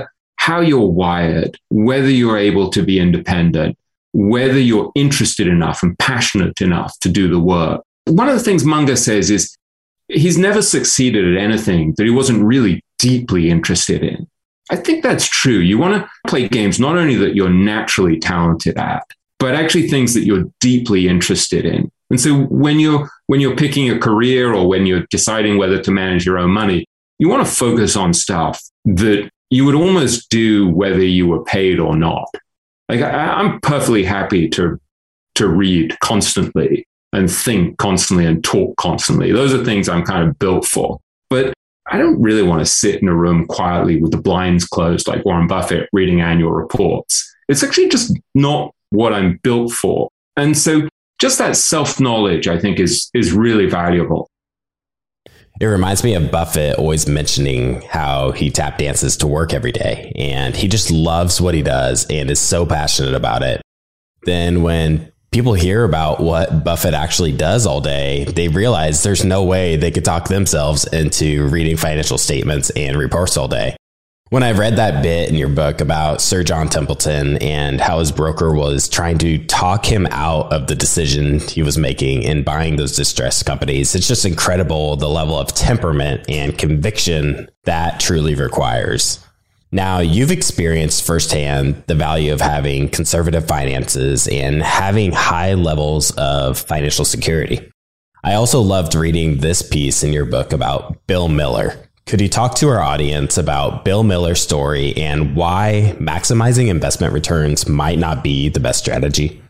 how you're wired, whether you're able to be independent, whether you're interested enough and passionate enough to do the work. One of the things Munger says is he's never succeeded at anything that he wasn't really deeply interested in. I think that's true. You want to play games not only that you're naturally talented at, but actually things that you're deeply interested in. And so when you're picking a career or when you're deciding whether to manage your own money, you want to focus on stuff that you would almost do whether you were paid or not. Like I'm perfectly happy to read constantly and think constantly and talk constantly. Those are things I'm kind of built for. But I don't really want to sit in a room quietly with the blinds closed like Warren Buffett reading annual reports. It's actually just not what I'm built for. And so just that self-knowledge, I think, is really valuable. It reminds me of Buffett always mentioning how he tap dances to work every day, and he just loves what he does and is so passionate about it. Then when people hear about what Buffett actually does all day, they realize there's no way they could talk themselves into reading financial statements and reports all day. When I read that bit in your book about Sir John Templeton and how his broker was trying to talk him out of the decision he was making in buying those distressed companies, it's just incredible the level of temperament and conviction that truly requires. Now, you've experienced firsthand the value of having conservative finances and having high levels of financial security. I also loved reading this piece in your book about Bill Miller. Could you talk to our audience about Bill Miller's story and why maximizing investment returns might not be the best strategy?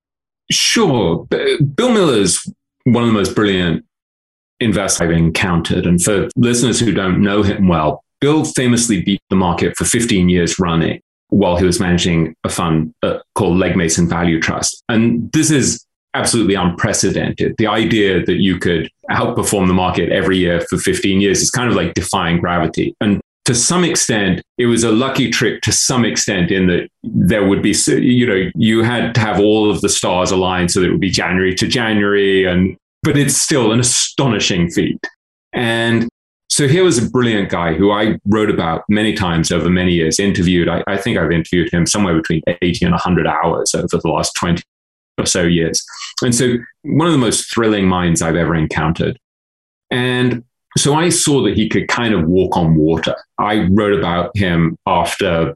Sure. Bill Miller is one of the most brilliant investors I've encountered. And for listeners who don't know him well, Bill famously beat the market for 15 years running while he was managing a fund called Legg Mason Value Trust. And this is absolutely unprecedented. The idea that you could outperform the market every year for 15 years is kind of like defying gravity. And to some extent, it was a lucky trick to some extent in that there would be, you had to have all of the stars aligned so that it would be January to January. But it's still an astonishing feat. And so here was a brilliant guy who I wrote about many times over many years, interviewed. I think I've interviewed him somewhere between 80 and 100 hours over the last 20 or so years. And so one of the most thrilling minds I've ever encountered. And so I saw that he could kind of walk on water. I wrote about him after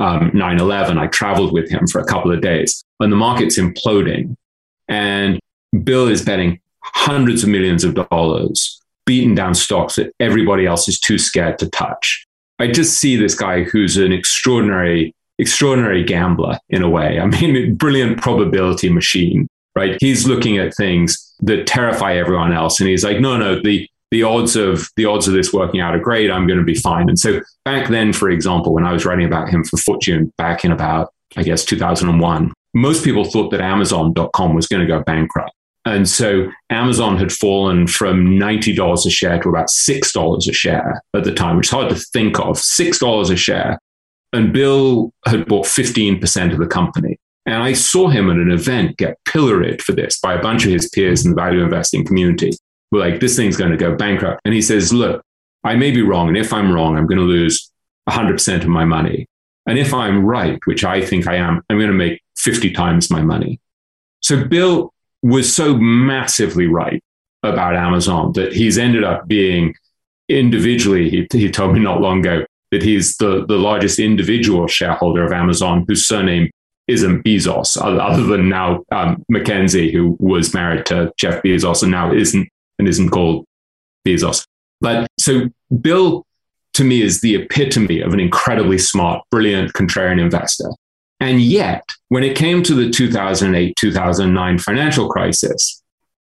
9/11. I traveled with him for a couple of days and the market's imploding. And Bill is betting hundreds of millions of dollars, beaten down stocks that everybody else is too scared to touch. I just see this guy who's an extraordinary gambler in a way. I mean, brilliant probability machine, right? He's looking at things that terrify everyone else. And he's like, no, the odds of this working out are great. I'm going to be fine. And so back then, for example, when I was writing about him for Fortune back in about, I guess, 2001, most people thought that Amazon.com was going to go bankrupt. And so Amazon had fallen from $90 a share to about $6 a share at the time, which is hard to think of, $6 a share. And Bill had bought 15% of the company. And I saw him at an event get pilloried for this by a bunch of his peers in the value investing community. We're like, this thing's going to go bankrupt. And he says, look, I may be wrong. And if I'm wrong, I'm going to lose 100% of my money. And if I'm right, which I think I am, I'm going to make 50 times my money. So Bill was so massively right about Amazon that he's ended up being individually, he told me not long ago, that he's the largest individual shareholder of Amazon whose surname isn't Bezos, other than now Mackenzie, who was married to Jeff Bezos and now isn't called Bezos. But so Bill, to me, is the epitome of an incredibly smart, brilliant, contrarian investor. And yet, when it came to the 2008-2009 financial crisis,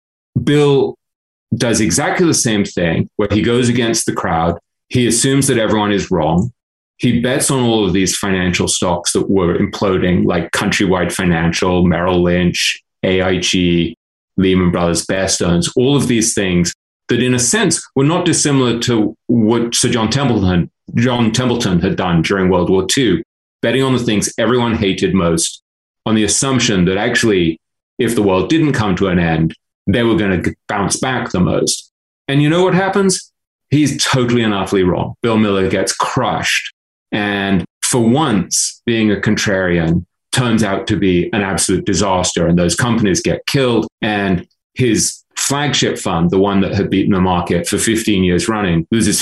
Bill does exactly the same thing where he goes against the crowd. He assumes that everyone is wrong. He bets on all of these financial stocks that were imploding, like Countrywide Financial, Merrill Lynch, AIG, Lehman Brothers, Bear Stearns, all of these things that in a sense were not dissimilar to what Sir John Templeton had done during World War II, betting on the things everyone hated most on the assumption that actually, if the world didn't come to an end, they were going to bounce back the most. And you know what happens? He's totally and utterly wrong. Bill Miller gets crushed. And for once, being a contrarian turns out to be an absolute disaster. And those companies get killed. And his flagship fund, the one that had beaten the market for 15 years running, loses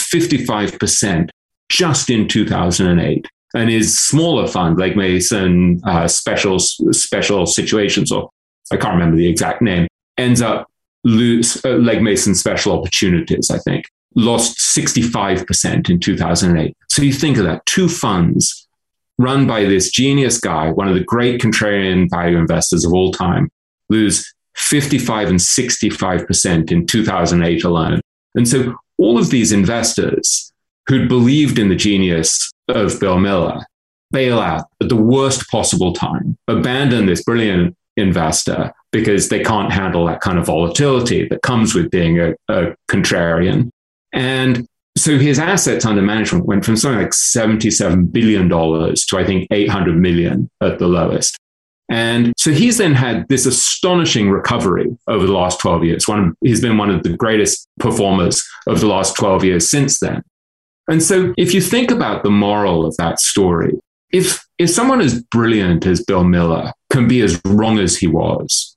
55% just in 2008. And his smaller fund, Legg Mason Special Situations, or I can't remember the exact name, ends up Legg Mason Special Opportunities, I think, lost 65% in 2008. So you think of that, two funds run by this genius guy, one of the great contrarian value investors of all time, lose 55 and 65% in 2008 alone. And so all of these investors who'd believed in the genius of Bill Miller bail out at the worst possible time, abandon this brilliant investor because they can't handle that kind of volatility that comes with being a contrarian. And so his assets under management went from something like $77 billion to, I think, $800 million at the lowest. And so he's then had this astonishing recovery over the last 12 years. He's been one of the greatest performers of the last 12 years since then. And so if you think about the moral of that story, if someone as brilliant as Bill Miller can be as wrong as he was,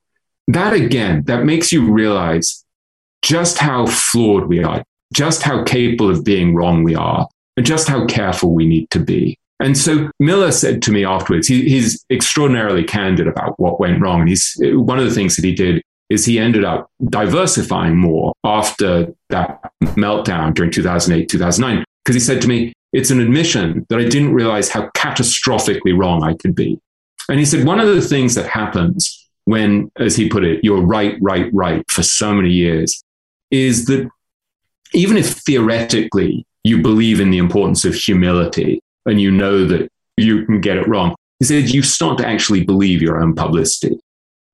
that makes you realize just how flawed we are, just how capable of being wrong we are, and just how careful we need to be. And so Miller said to me afterwards, he's extraordinarily candid about what went wrong. And one of the things that he did is he ended up diversifying more after that meltdown during 2008, 2009, because he said to me, it's an admission that I didn't realize how catastrophically wrong I could be. And he said, one of the things that happens when, as he put it, you're right for so many years, is that even if theoretically you believe in the importance of humility and you know that you can get it wrong, he said, you start to actually believe your own publicity.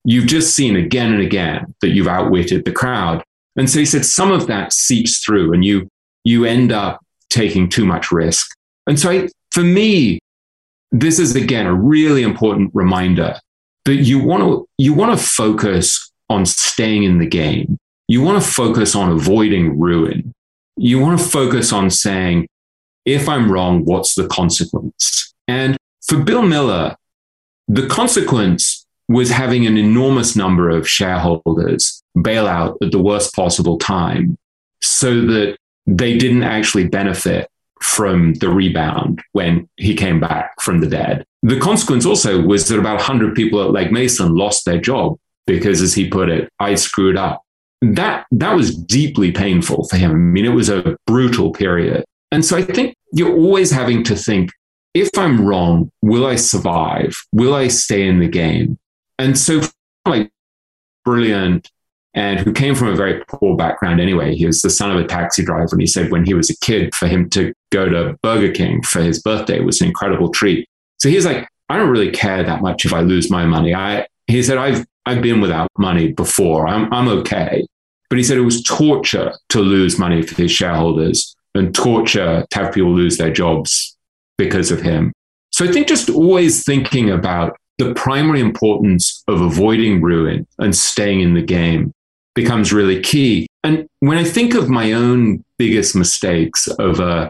you've just seen again and again that you've outwitted the crowd. And so he said some of that seeps through and you end up taking too much risk. And so for me, this is again a really important reminder that you want to focus on staying in the game. You want to focus on avoiding ruin. You want to focus on saying, if I'm wrong, what's the consequence? And for Bill Miller, the consequence was having an enormous number of shareholders bail out at the worst possible time so that they didn't actually benefit from the rebound when he came back from the dead. The consequence also was that about 100 people at Legg Mason lost their job because, as he put it, I screwed up. That was deeply painful for him. I mean, it was a brutal period. And so I think you're always having to think, if I'm wrong, will I survive? Will I stay in the game? And so like brilliant and who came from a very poor background anyway. He was the son of a taxi driver. And he said when he was a kid, for him to go to Burger King for his birthday was an incredible treat. So he's like, I don't really care that much if I lose my money. He said, I've been without money before. I'm okay. But he said it was torture to lose money for his shareholders and torture to have people lose their jobs because of him. So I think just always thinking about the primary importance of avoiding ruin and staying in the game becomes really key. And when I think of my own biggest mistakes over,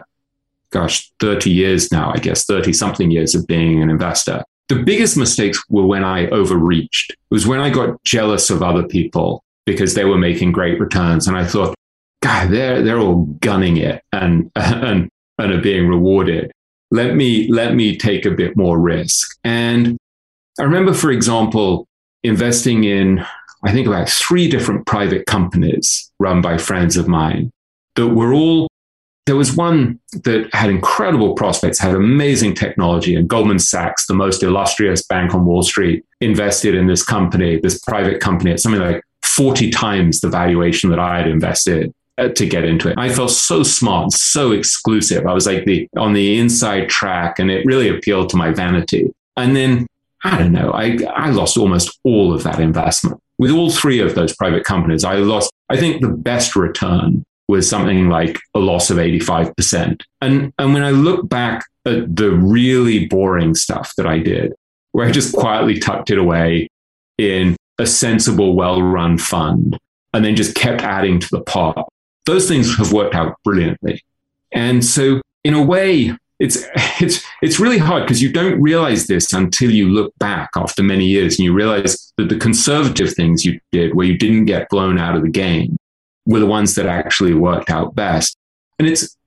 30 years now, I guess, 30 something years of being an investor, the biggest mistakes were when I overreached. It was when I got jealous of other people because they were making great returns. And I thought, God, they're all gunning it and are being rewarded. Let me take a bit more risk. And I remember, for example, investing in, I think, about 3 different private companies run by friends of mine that were all, there was one that had incredible prospects, had amazing technology, and Goldman Sachs, the most illustrious bank on Wall Street, invested in this company, this private company, at something like 40 times the valuation that I had invested to get into it. I felt so smart and so exclusive. I was like on the inside track, and it really appealed to my vanity. And then, I don't know, I lost almost all of that investment. With all 3 of those private companies, I think the best return was something like a loss of 85%. And when I look back at the really boring stuff that I did, where I just quietly tucked it away in a sensible, well-run fund, and then just kept adding to the pot, those things have worked out brilliantly. And so in a way, it's really hard because you don't realize this until you look back after many years and you realize that the conservative things you did where you didn't get blown out of the game were the ones that actually worked out best. And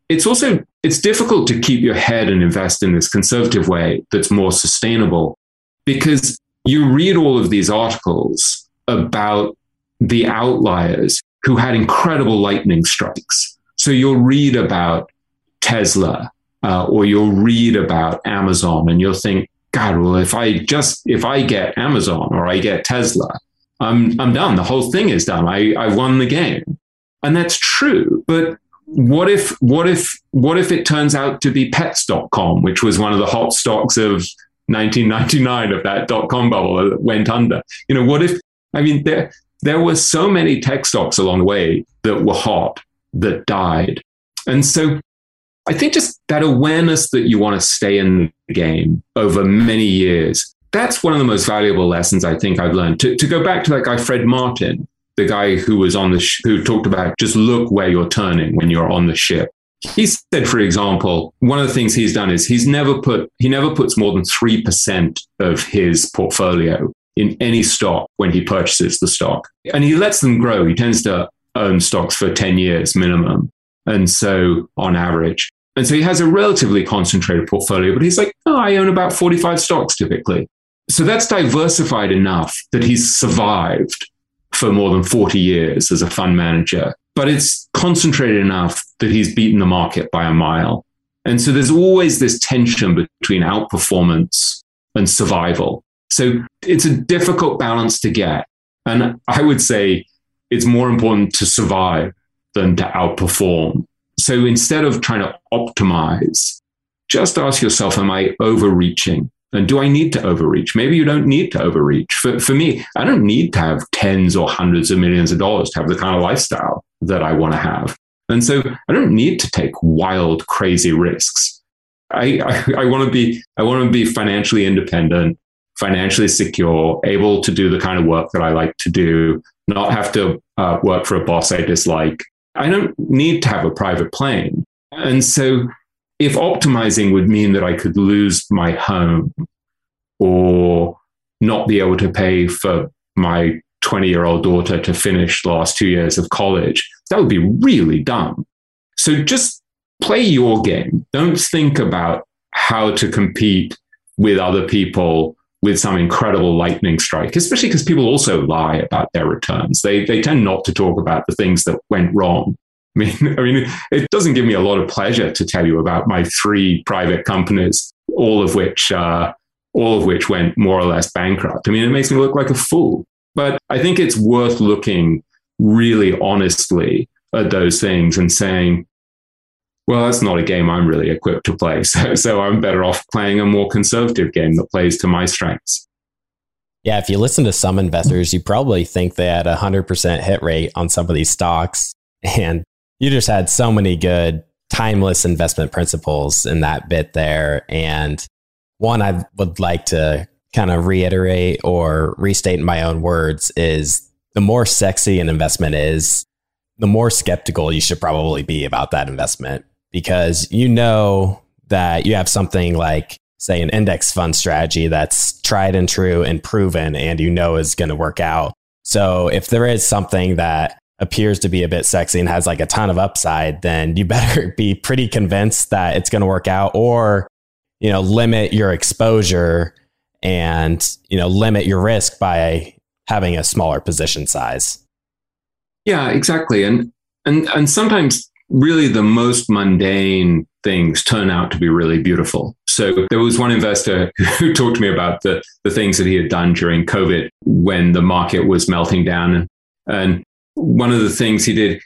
it's difficult to keep your head and invest in this conservative way that's more sustainable, because you read all of these articles about the outliers who had incredible lightning strikes. So you'll read about Tesla, or you'll read about Amazon, and you'll think, God, well, if I get Amazon or I get Tesla, I'm done. The whole thing is done. I won the game. And that's true. But what if it turns out to be Pets.com, which was one of the hot stocks of 1999 of that .com bubble that went under? There were so many tech stocks along the way that were hot that died. And so I think just that awareness that you want to stay in the game over many years, that's one of the most valuable lessons I think I've learned. To go back to that guy, Fred Martin, the guy who was who talked about just look where you're turning when you're on the ship. He said, for example, one of the things he's done is he never puts more than 3% of his portfolio in any stock when he purchases the stock. And he lets them grow. He tends to own stocks for 10 years minimum. And so on average. And so he has a relatively concentrated portfolio, but he's like, I own about 45 stocks typically. So that's diversified enough that he's survived for more than 40 years as a fund manager, but it's concentrated enough that he's beaten the market by a mile. And so there's always this tension between outperformance and survival. So it's a difficult balance to get. And I would say it's more important to survive than to outperform. So instead of trying to optimize, just ask yourself, am I overreaching? And do I need to overreach? Maybe you don't need to overreach. For me, I don't need to have tens or hundreds of millions of dollars to have the kind of lifestyle that I want to have. And so I don't need to take wild, crazy risks. I want to be financially independent, financially secure, able to do the kind of work that I like to do, not have to work for a boss I dislike. I don't need to have a private plane. And so if optimizing would mean that I could lose my home or not be able to pay for my 20-year-old daughter to finish the last 2 years of college, that would be really dumb. So just play your game. Don't think about how to compete with other people with some incredible lightning strike, especially because people also lie about their returns. They tend not to talk about the things that went wrong. I mean, it doesn't give me a lot of pleasure to tell you about my 3 private companies, all of which went more or less bankrupt. I mean, it makes me look like a fool. But I think it's worth looking really honestly at those things and saying, well, that's not a game I'm really equipped to play. So I'm better off playing a more conservative game that plays to my strengths. Yeah, if you listen to some investors, you probably think they had 100% hit rate on some of these stocks. And you just had so many good timeless investment principles in that bit there. And one I would like to kind of reiterate or restate in my own words is the more sexy an investment is, the more skeptical you should probably be about that investment, because you know that you have something like, say, an index fund strategy that's tried and true and proven and you know is going to work out. So if there is something that appears to be a bit sexy and has like a ton of upside, then you better be pretty convinced that it's going to work out, or, you know, limit your exposure and, you know, limit your risk by having a smaller position size. Yeah, exactly. And sometimes really the most mundane things turn out to be really beautiful. So there was one investor who talked to me about the things that he had done during COVID when the market was melting down. And one of the things he did,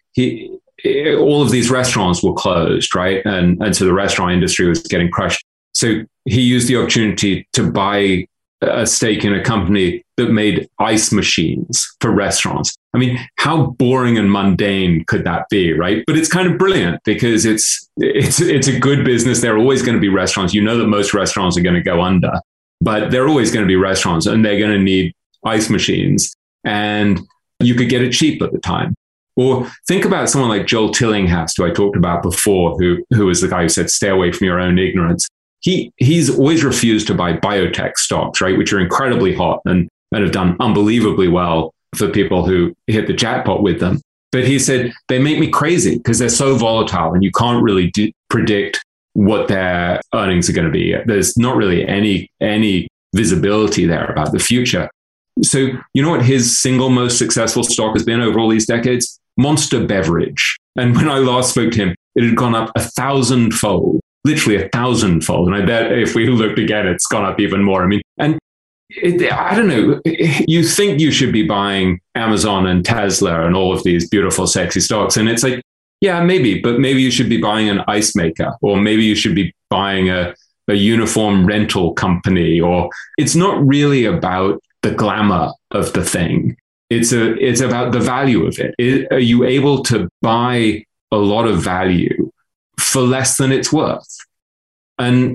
all of these restaurants were closed, right? And so the restaurant industry was getting crushed. So he used the opportunity to buy a stake in a company that made ice machines for restaurants. I mean, how boring and mundane could that be, right? But it's kind of brilliant because it's a good business. There are always going to be restaurants. You know that most restaurants are going to go under, but there are always going to be restaurants and they're going to need ice machines. And you could get it cheap at the time. Or think about someone like Joel Tillinghast, who I talked about before, who was the guy who said, stay away from your own ignorance. He's always refused to buy biotech stocks, right, which are incredibly hot and have done unbelievably well for people who hit the jackpot with them. But he said, they make me crazy because they're so volatile and you can't really predict what their earnings are going to be. There's not really any visibility there about the future. So you know what his single most successful stock has been over all these decades? Monster Beverage. And when I last spoke to him, it had gone up 1,000-fold. Literally 1,000-fold. And I bet if we looked again, it's gone up even more. I mean, and I don't know, you think you should be buying Amazon and Tesla and all of these beautiful, sexy stocks. And it's like, yeah, maybe, but maybe you should be buying an ice maker, or maybe you should be buying a uniform rental company, or it's not really about the glamour of the thing. It's about the value of it. Are you able to buy a lot of value for less than it's worth? And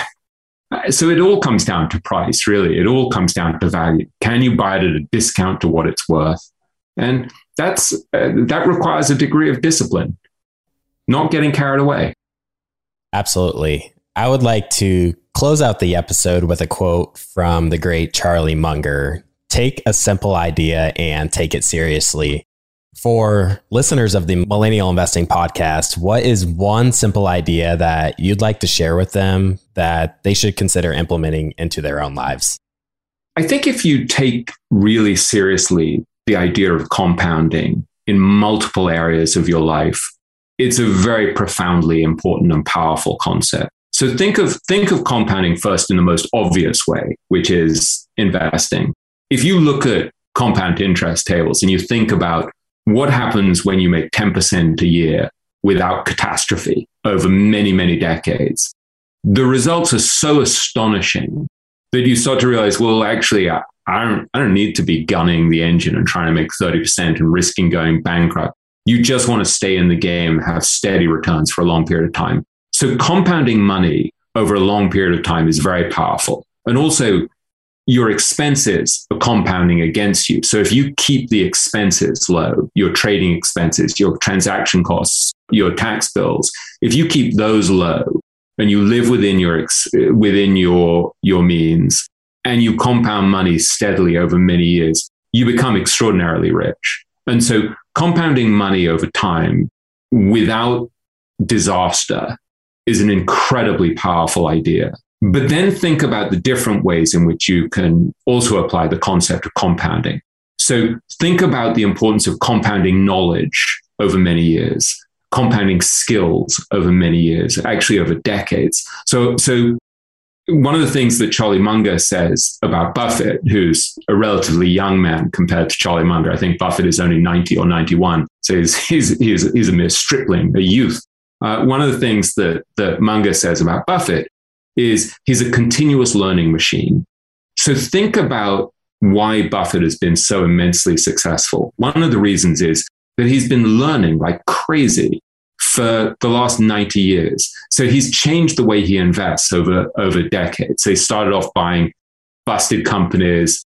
so it all comes down to price, really. It all comes down to value. Can you buy it at a discount to what it's worth? And that requires a degree of discipline, not getting carried away. Absolutely. I would like to close out the episode with a quote from the great Charlie Munger. Take a simple idea and take it seriously. For listeners of the Millennial Investing Podcast, what is one simple idea that you'd like to share with them that they should consider implementing into their own lives? I think if you take really seriously the idea of compounding in multiple areas of your life, it's a very profoundly important and powerful concept. So think of compounding first in the most obvious way, which is investing. If you look at compound interest tables and you think about what happens when you make 10% a year without catastrophe over many, many decades, the results are so astonishing that you start to realize, well, actually, I don't need to be gunning the engine and trying to make 30% and risking going bankrupt. You just want to stay in the game, have steady returns for a long period of time. So compounding money over a long period of time is very powerful. And also, your expenses are compounding against you. So if you keep the expenses low, your trading expenses, your transaction costs, your tax bills, if you keep those low and you live within your means and you compound money steadily over many years, you become extraordinarily rich. And so compounding money over time without disaster is an incredibly powerful idea. But then think about the different ways in which you can also apply the concept of compounding. So think about the importance of compounding knowledge over many years, compounding skills over many years, actually over decades. So one of the things that Charlie Munger says about Buffett, who's a relatively young man compared to Charlie Munger, I think Buffett is only 90 or 91. So he's a mere stripling, a youth. One of the things that Munger says about Buffett is he's a continuous learning machine. So think about why Buffett has been so immensely successful. One of the reasons is that he's been learning like crazy for the last 90 years. So he's changed the way he invests over decades. So he started off buying busted companies,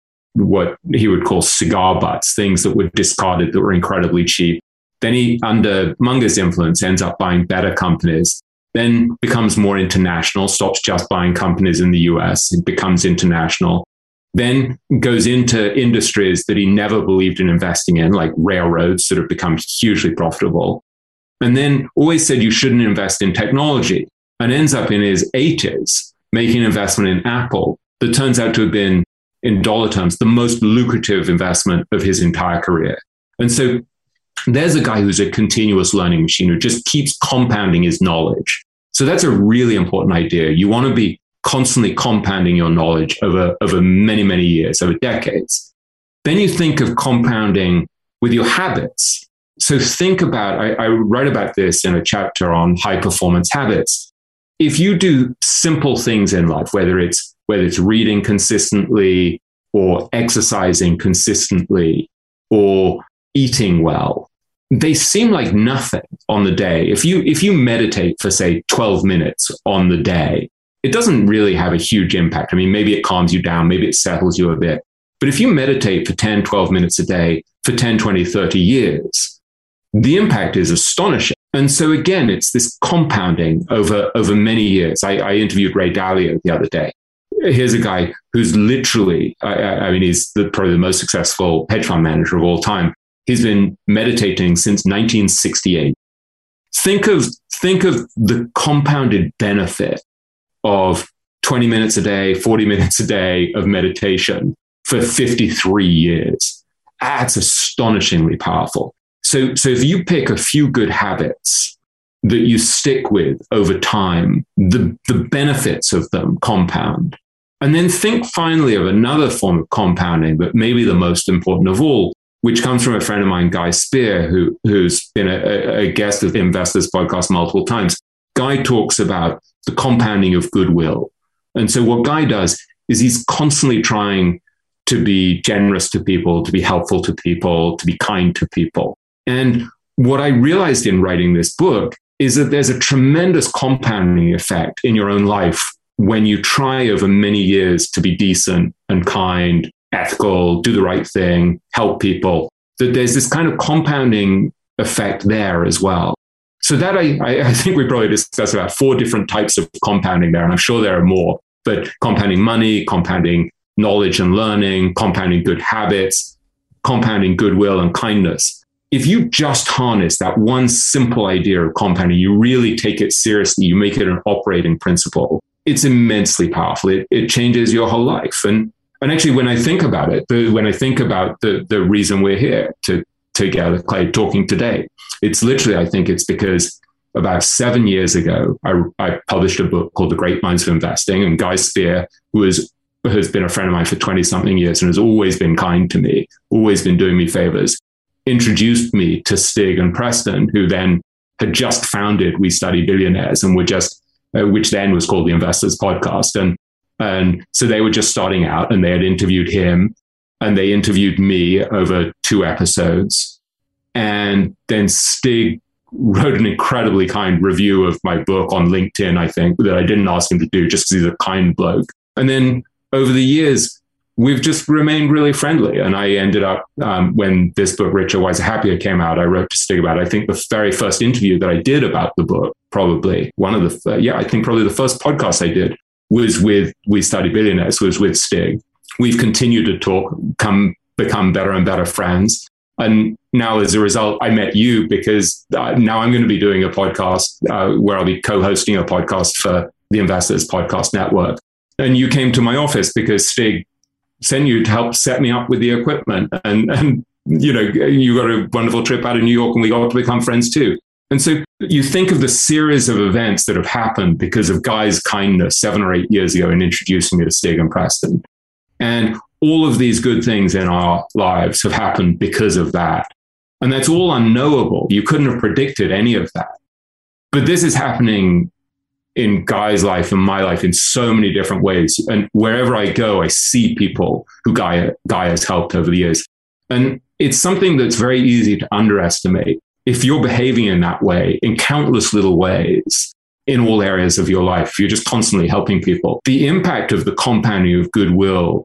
what he would call cigar butts, things that were discarded that were incredibly cheap. Then he, under Munger's influence, ends up buying better companies, then becomes more international, stops just buying companies in the US, it becomes international, then goes into industries that he never believed in investing in, like railroads that have become hugely profitable. And then always said you shouldn't invest in technology, and ends up in his 80s making an investment in Apple that turns out to have been, in dollar terms, the most lucrative investment of his entire career. And so there's a guy who's a continuous learning machine who just keeps compounding his knowledge. So that's a really important idea. You want to be constantly compounding your knowledge over many, many years, over decades. Then you think of compounding with your habits. So think about, I write about this in a chapter on high performance habits. If you do simple things in life, whether it's reading consistently or exercising consistently or eating well, they seem like nothing on the day. If you meditate for, say, 12 minutes on the day, it doesn't really have a huge impact. I mean, maybe it calms you down, maybe it settles you a bit. But if you meditate for 10, 12 minutes a day for 10, 20, 30 years, the impact is astonishing. And so again, it's this compounding over many years. I interviewed Ray Dalio the other day. Here's a guy who's literally, he's probably the most successful hedge fund manager of all time. He's been meditating since 1968. Think of the compounded benefit of 20 minutes a day, 40 minutes a day of meditation for 53 years. That's astonishingly powerful. So if you pick a few good habits that you stick with over time, the benefits of them compound. And then think finally of another form of compounding, but maybe the most important of all, which comes from a friend of mine, Guy Spear, who's been a guest of the Investors Podcast multiple times. Guy talks about the compounding of goodwill. And so what Guy does is he's constantly trying to be generous to people, to be helpful to people, to be kind to people. And what I realized in writing this book is that there's a tremendous compounding effect in your own life when you try over many years to be decent and kind, ethical, do the right thing, help people, that there's this kind of compounding effect there as well. So that I think we probably discussed about 4 different types of compounding there, and I'm sure there are more, but compounding money, compounding knowledge and learning, compounding good habits, compounding goodwill and kindness. If you just harness that one simple idea of compounding, you really take it seriously, you make it an operating principle, it's immensely powerful. It changes your whole life. And actually, when I think about it, when I think about the reason we're here together, Clay, talking today, it's literally, I think it's because about 7 years ago, I published a book called The Great Minds of Investing, and Guy Spear, who has been a friend of mine for 20-something years and has always been kind to me, always been doing me favors, introduced me to Stig and Preston, who then had just founded We Study Billionaires and were just, which then was called the Investors Podcast. And so they were just starting out, and they had interviewed him, and they interviewed me over 2 episodes. And then Stig wrote an incredibly kind review of my book on LinkedIn, I think, that I didn't ask him to do just because he's a kind bloke. And then over the years, we've just remained really friendly. And I ended up, when this book, Richer, Wiser, Happier, came out, I wrote to Stig about it. I think the very first interview that I did about the book, probably probably the first podcast I did was with We Study Billionaires, was with Stig. We've continued to talk, become better and better friends. And now, as a result, I met you because now I'm going to be doing a podcast where I'll be co-hosting a podcast for the Investors Podcast Network. And you came to my office because Stig sent you to help set me up with the equipment. And you know, you got a wonderful trip out of New York, and we got to become friends too. And so you think of the series of events that have happened because of Guy's kindness 7 or 8 years ago in introducing me to Stig and Preston. And all of these good things in our lives have happened because of that. And that's all unknowable. You couldn't have predicted any of that. But this is happening in Guy's life and my life in so many different ways. And wherever I go, I see people who Guy has helped over the years. And it's something that's very easy to underestimate. If you're behaving in that way, in countless little ways, in all areas of your life, you're just constantly helping people. The impact of the compounding of goodwill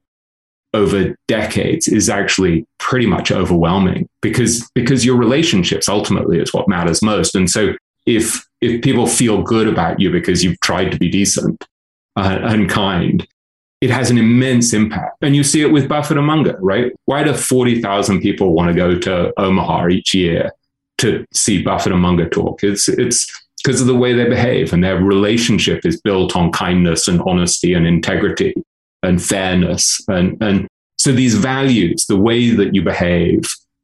over decades is actually pretty much overwhelming because your relationships ultimately is what matters most. And so if people feel good about you because you've tried to be decent and kind, it has an immense impact. And you see it with Buffett and Munger, right? Why do 40,000 people want to go to Omaha each year to see Buffett and Munger talk? It's because of the way they behave, and their relationship is built on kindness and honesty and integrity and fairness. And so these values, the way that you behave,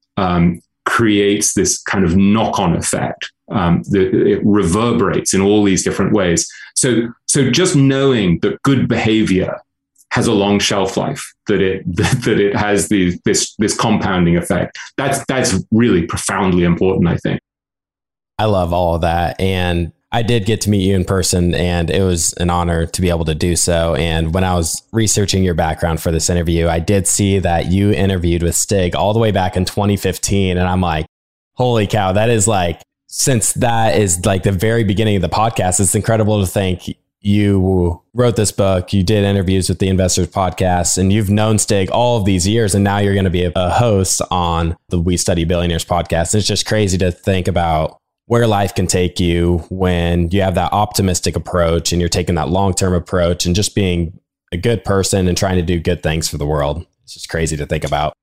creates this kind of knock-on effect. It reverberates in all these different ways. So just knowing that good behavior has a long shelf life, that it has this compounding effect, that's really profoundly important, I think. I love all of that. And I did get to meet you in person, and it was an honor to be able to do so. And when I was researching your background for this interview, I did see that you interviewed with Stig all the way back in 2015. And I'm like, holy cow, that is like, since that is like the very beginning of the podcast, it's incredible to think you wrote this book, you did interviews with the Investors Podcast, and you've known Stig all of these years. And now you're going to be a host on the We Study Billionaires podcast. It's just crazy to think about where life can take you when you have that optimistic approach and you're taking that long-term approach and just being a good person and trying to do good things for the world. It's just crazy to think about.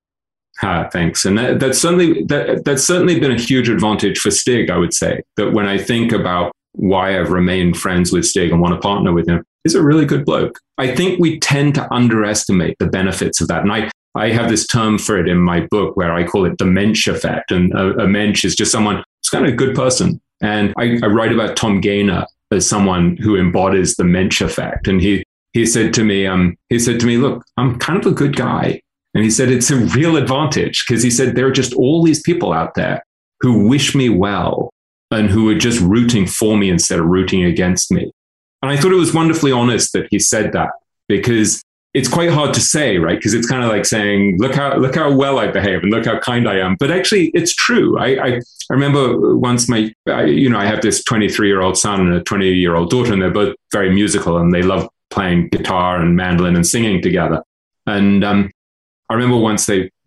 Thanks. And that's certainly been a huge advantage for Stig, I would say, that when I think about why I've remained friends with Stig and want to partner with him, he's a really good bloke. I think we tend to underestimate the benefits of that. And I have this term for it in my book where I call it the mensch effect. And a mensch is just someone who's kind of a good person. And I write about Tom Gaynor as someone who embodies the mensch effect. And he said to me, look, I'm kind of a good guy. And he said, it's a real advantage because he said, there are just all these people out there who wish me well and who are just rooting for me instead of rooting against me. And I thought it was wonderfully honest that he said that, because it's quite hard to say, right? Because it's kind of like saying, look how well I behave and look how kind I am. But actually, it's true. I remember once I have this 23-year-old son and a 20-year-old daughter, and they're both very musical and they love playing guitar and mandolin and singing together. And I remember once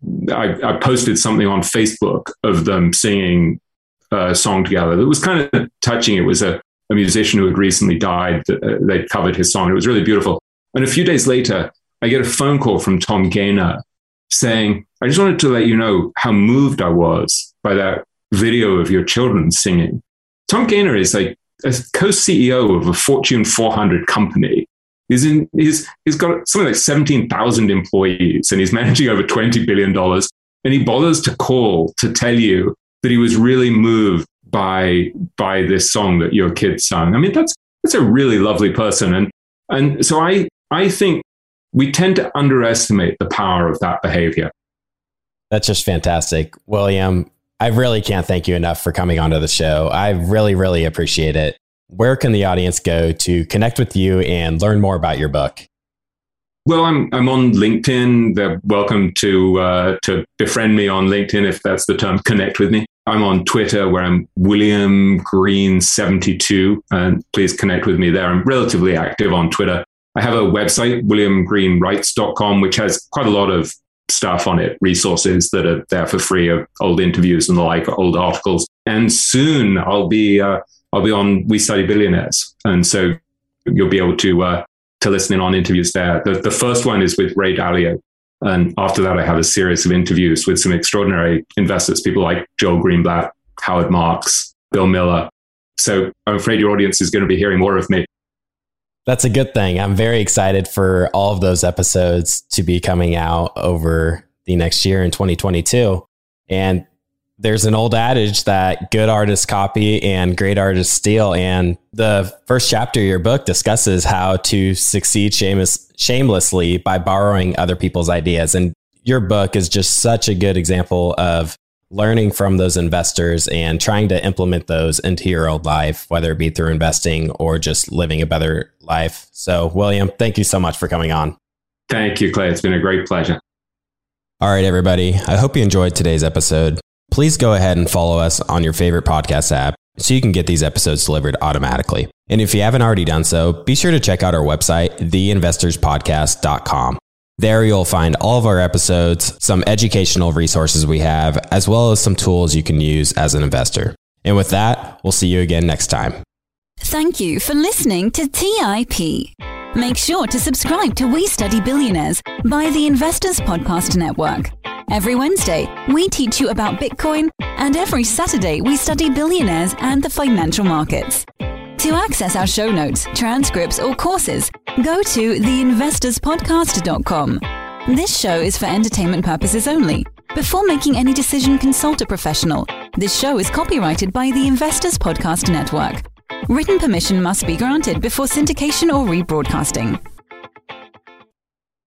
I posted something on Facebook of them singing a song together that was kind of touching. It was a musician who had recently died. They covered his song. It was really beautiful. And a few days later, I get a phone call from Tom Gaynor saying, I just wanted to let you know how moved I was by that video of your children singing. Tom Gaynor is like a co-CEO of a Fortune 400 company. He's got something like 17,000 employees, and he's managing over $20 billion. And he bothers to call to tell you that he was really moved by this song that your kids sung. I mean, that's a really lovely person. And so I think we tend to underestimate the power of that behavior. That's just fantastic. William, I really can't thank you enough for coming onto the show. I really, really appreciate it. Where can the audience go to connect with you and learn more about your book? Well, I'm on LinkedIn. They're welcome to befriend me on LinkedIn, if that's the term, connect with me. I'm on Twitter, where I'm William Green 72, and please connect with me there. I'm relatively active on Twitter. I have a website, williamgreenwrites.com, which has quite a lot of stuff on it, resources that are there for free, of old interviews and the like, old articles. And soon I'll be on We Study Billionaires, and so you'll be able to listen in on interviews there. The first one is with Ray Dalio. And after that, I have a series of interviews with some extraordinary investors, people like Joel Greenblatt, Howard Marks, Bill Miller. So I'm afraid your audience is going to be hearing more of me. That's a good thing. I'm very excited for all of those episodes to be coming out over the next year in 2022. And there's an old adage that good artists copy and great artists steal. And the first chapter of your book discusses how to succeed shamelessly by borrowing other people's ideas. And your book is just such a good example of learning from those investors and trying to implement those into your own life, whether it be through investing or just living a better life. So, William, thank you so much for coming on. Thank you, Clay. It's been a great pleasure. All right, everybody. I hope you enjoyed today's episode. Please go ahead and follow us on your favorite podcast app so you can get these episodes delivered automatically. And if you haven't already done so, be sure to check out our website, theinvestorspodcast.com. There you'll find all of our episodes, some educational resources we have, as well as some tools you can use as an investor. And with that, we'll see you again next time. Thank you for listening to TIP. Make sure to subscribe to We Study Billionaires by the Investors Podcast Network. Every Wednesday, we teach you about Bitcoin, and every Saturday, we study billionaires and the financial markets. To access our show notes, transcripts, or courses, go to theinvestorspodcast.com. This show is for entertainment purposes only. Before making any decision, consult a professional. This show is copyrighted by the Investors Podcast Network. Written permission must be granted before syndication or rebroadcasting.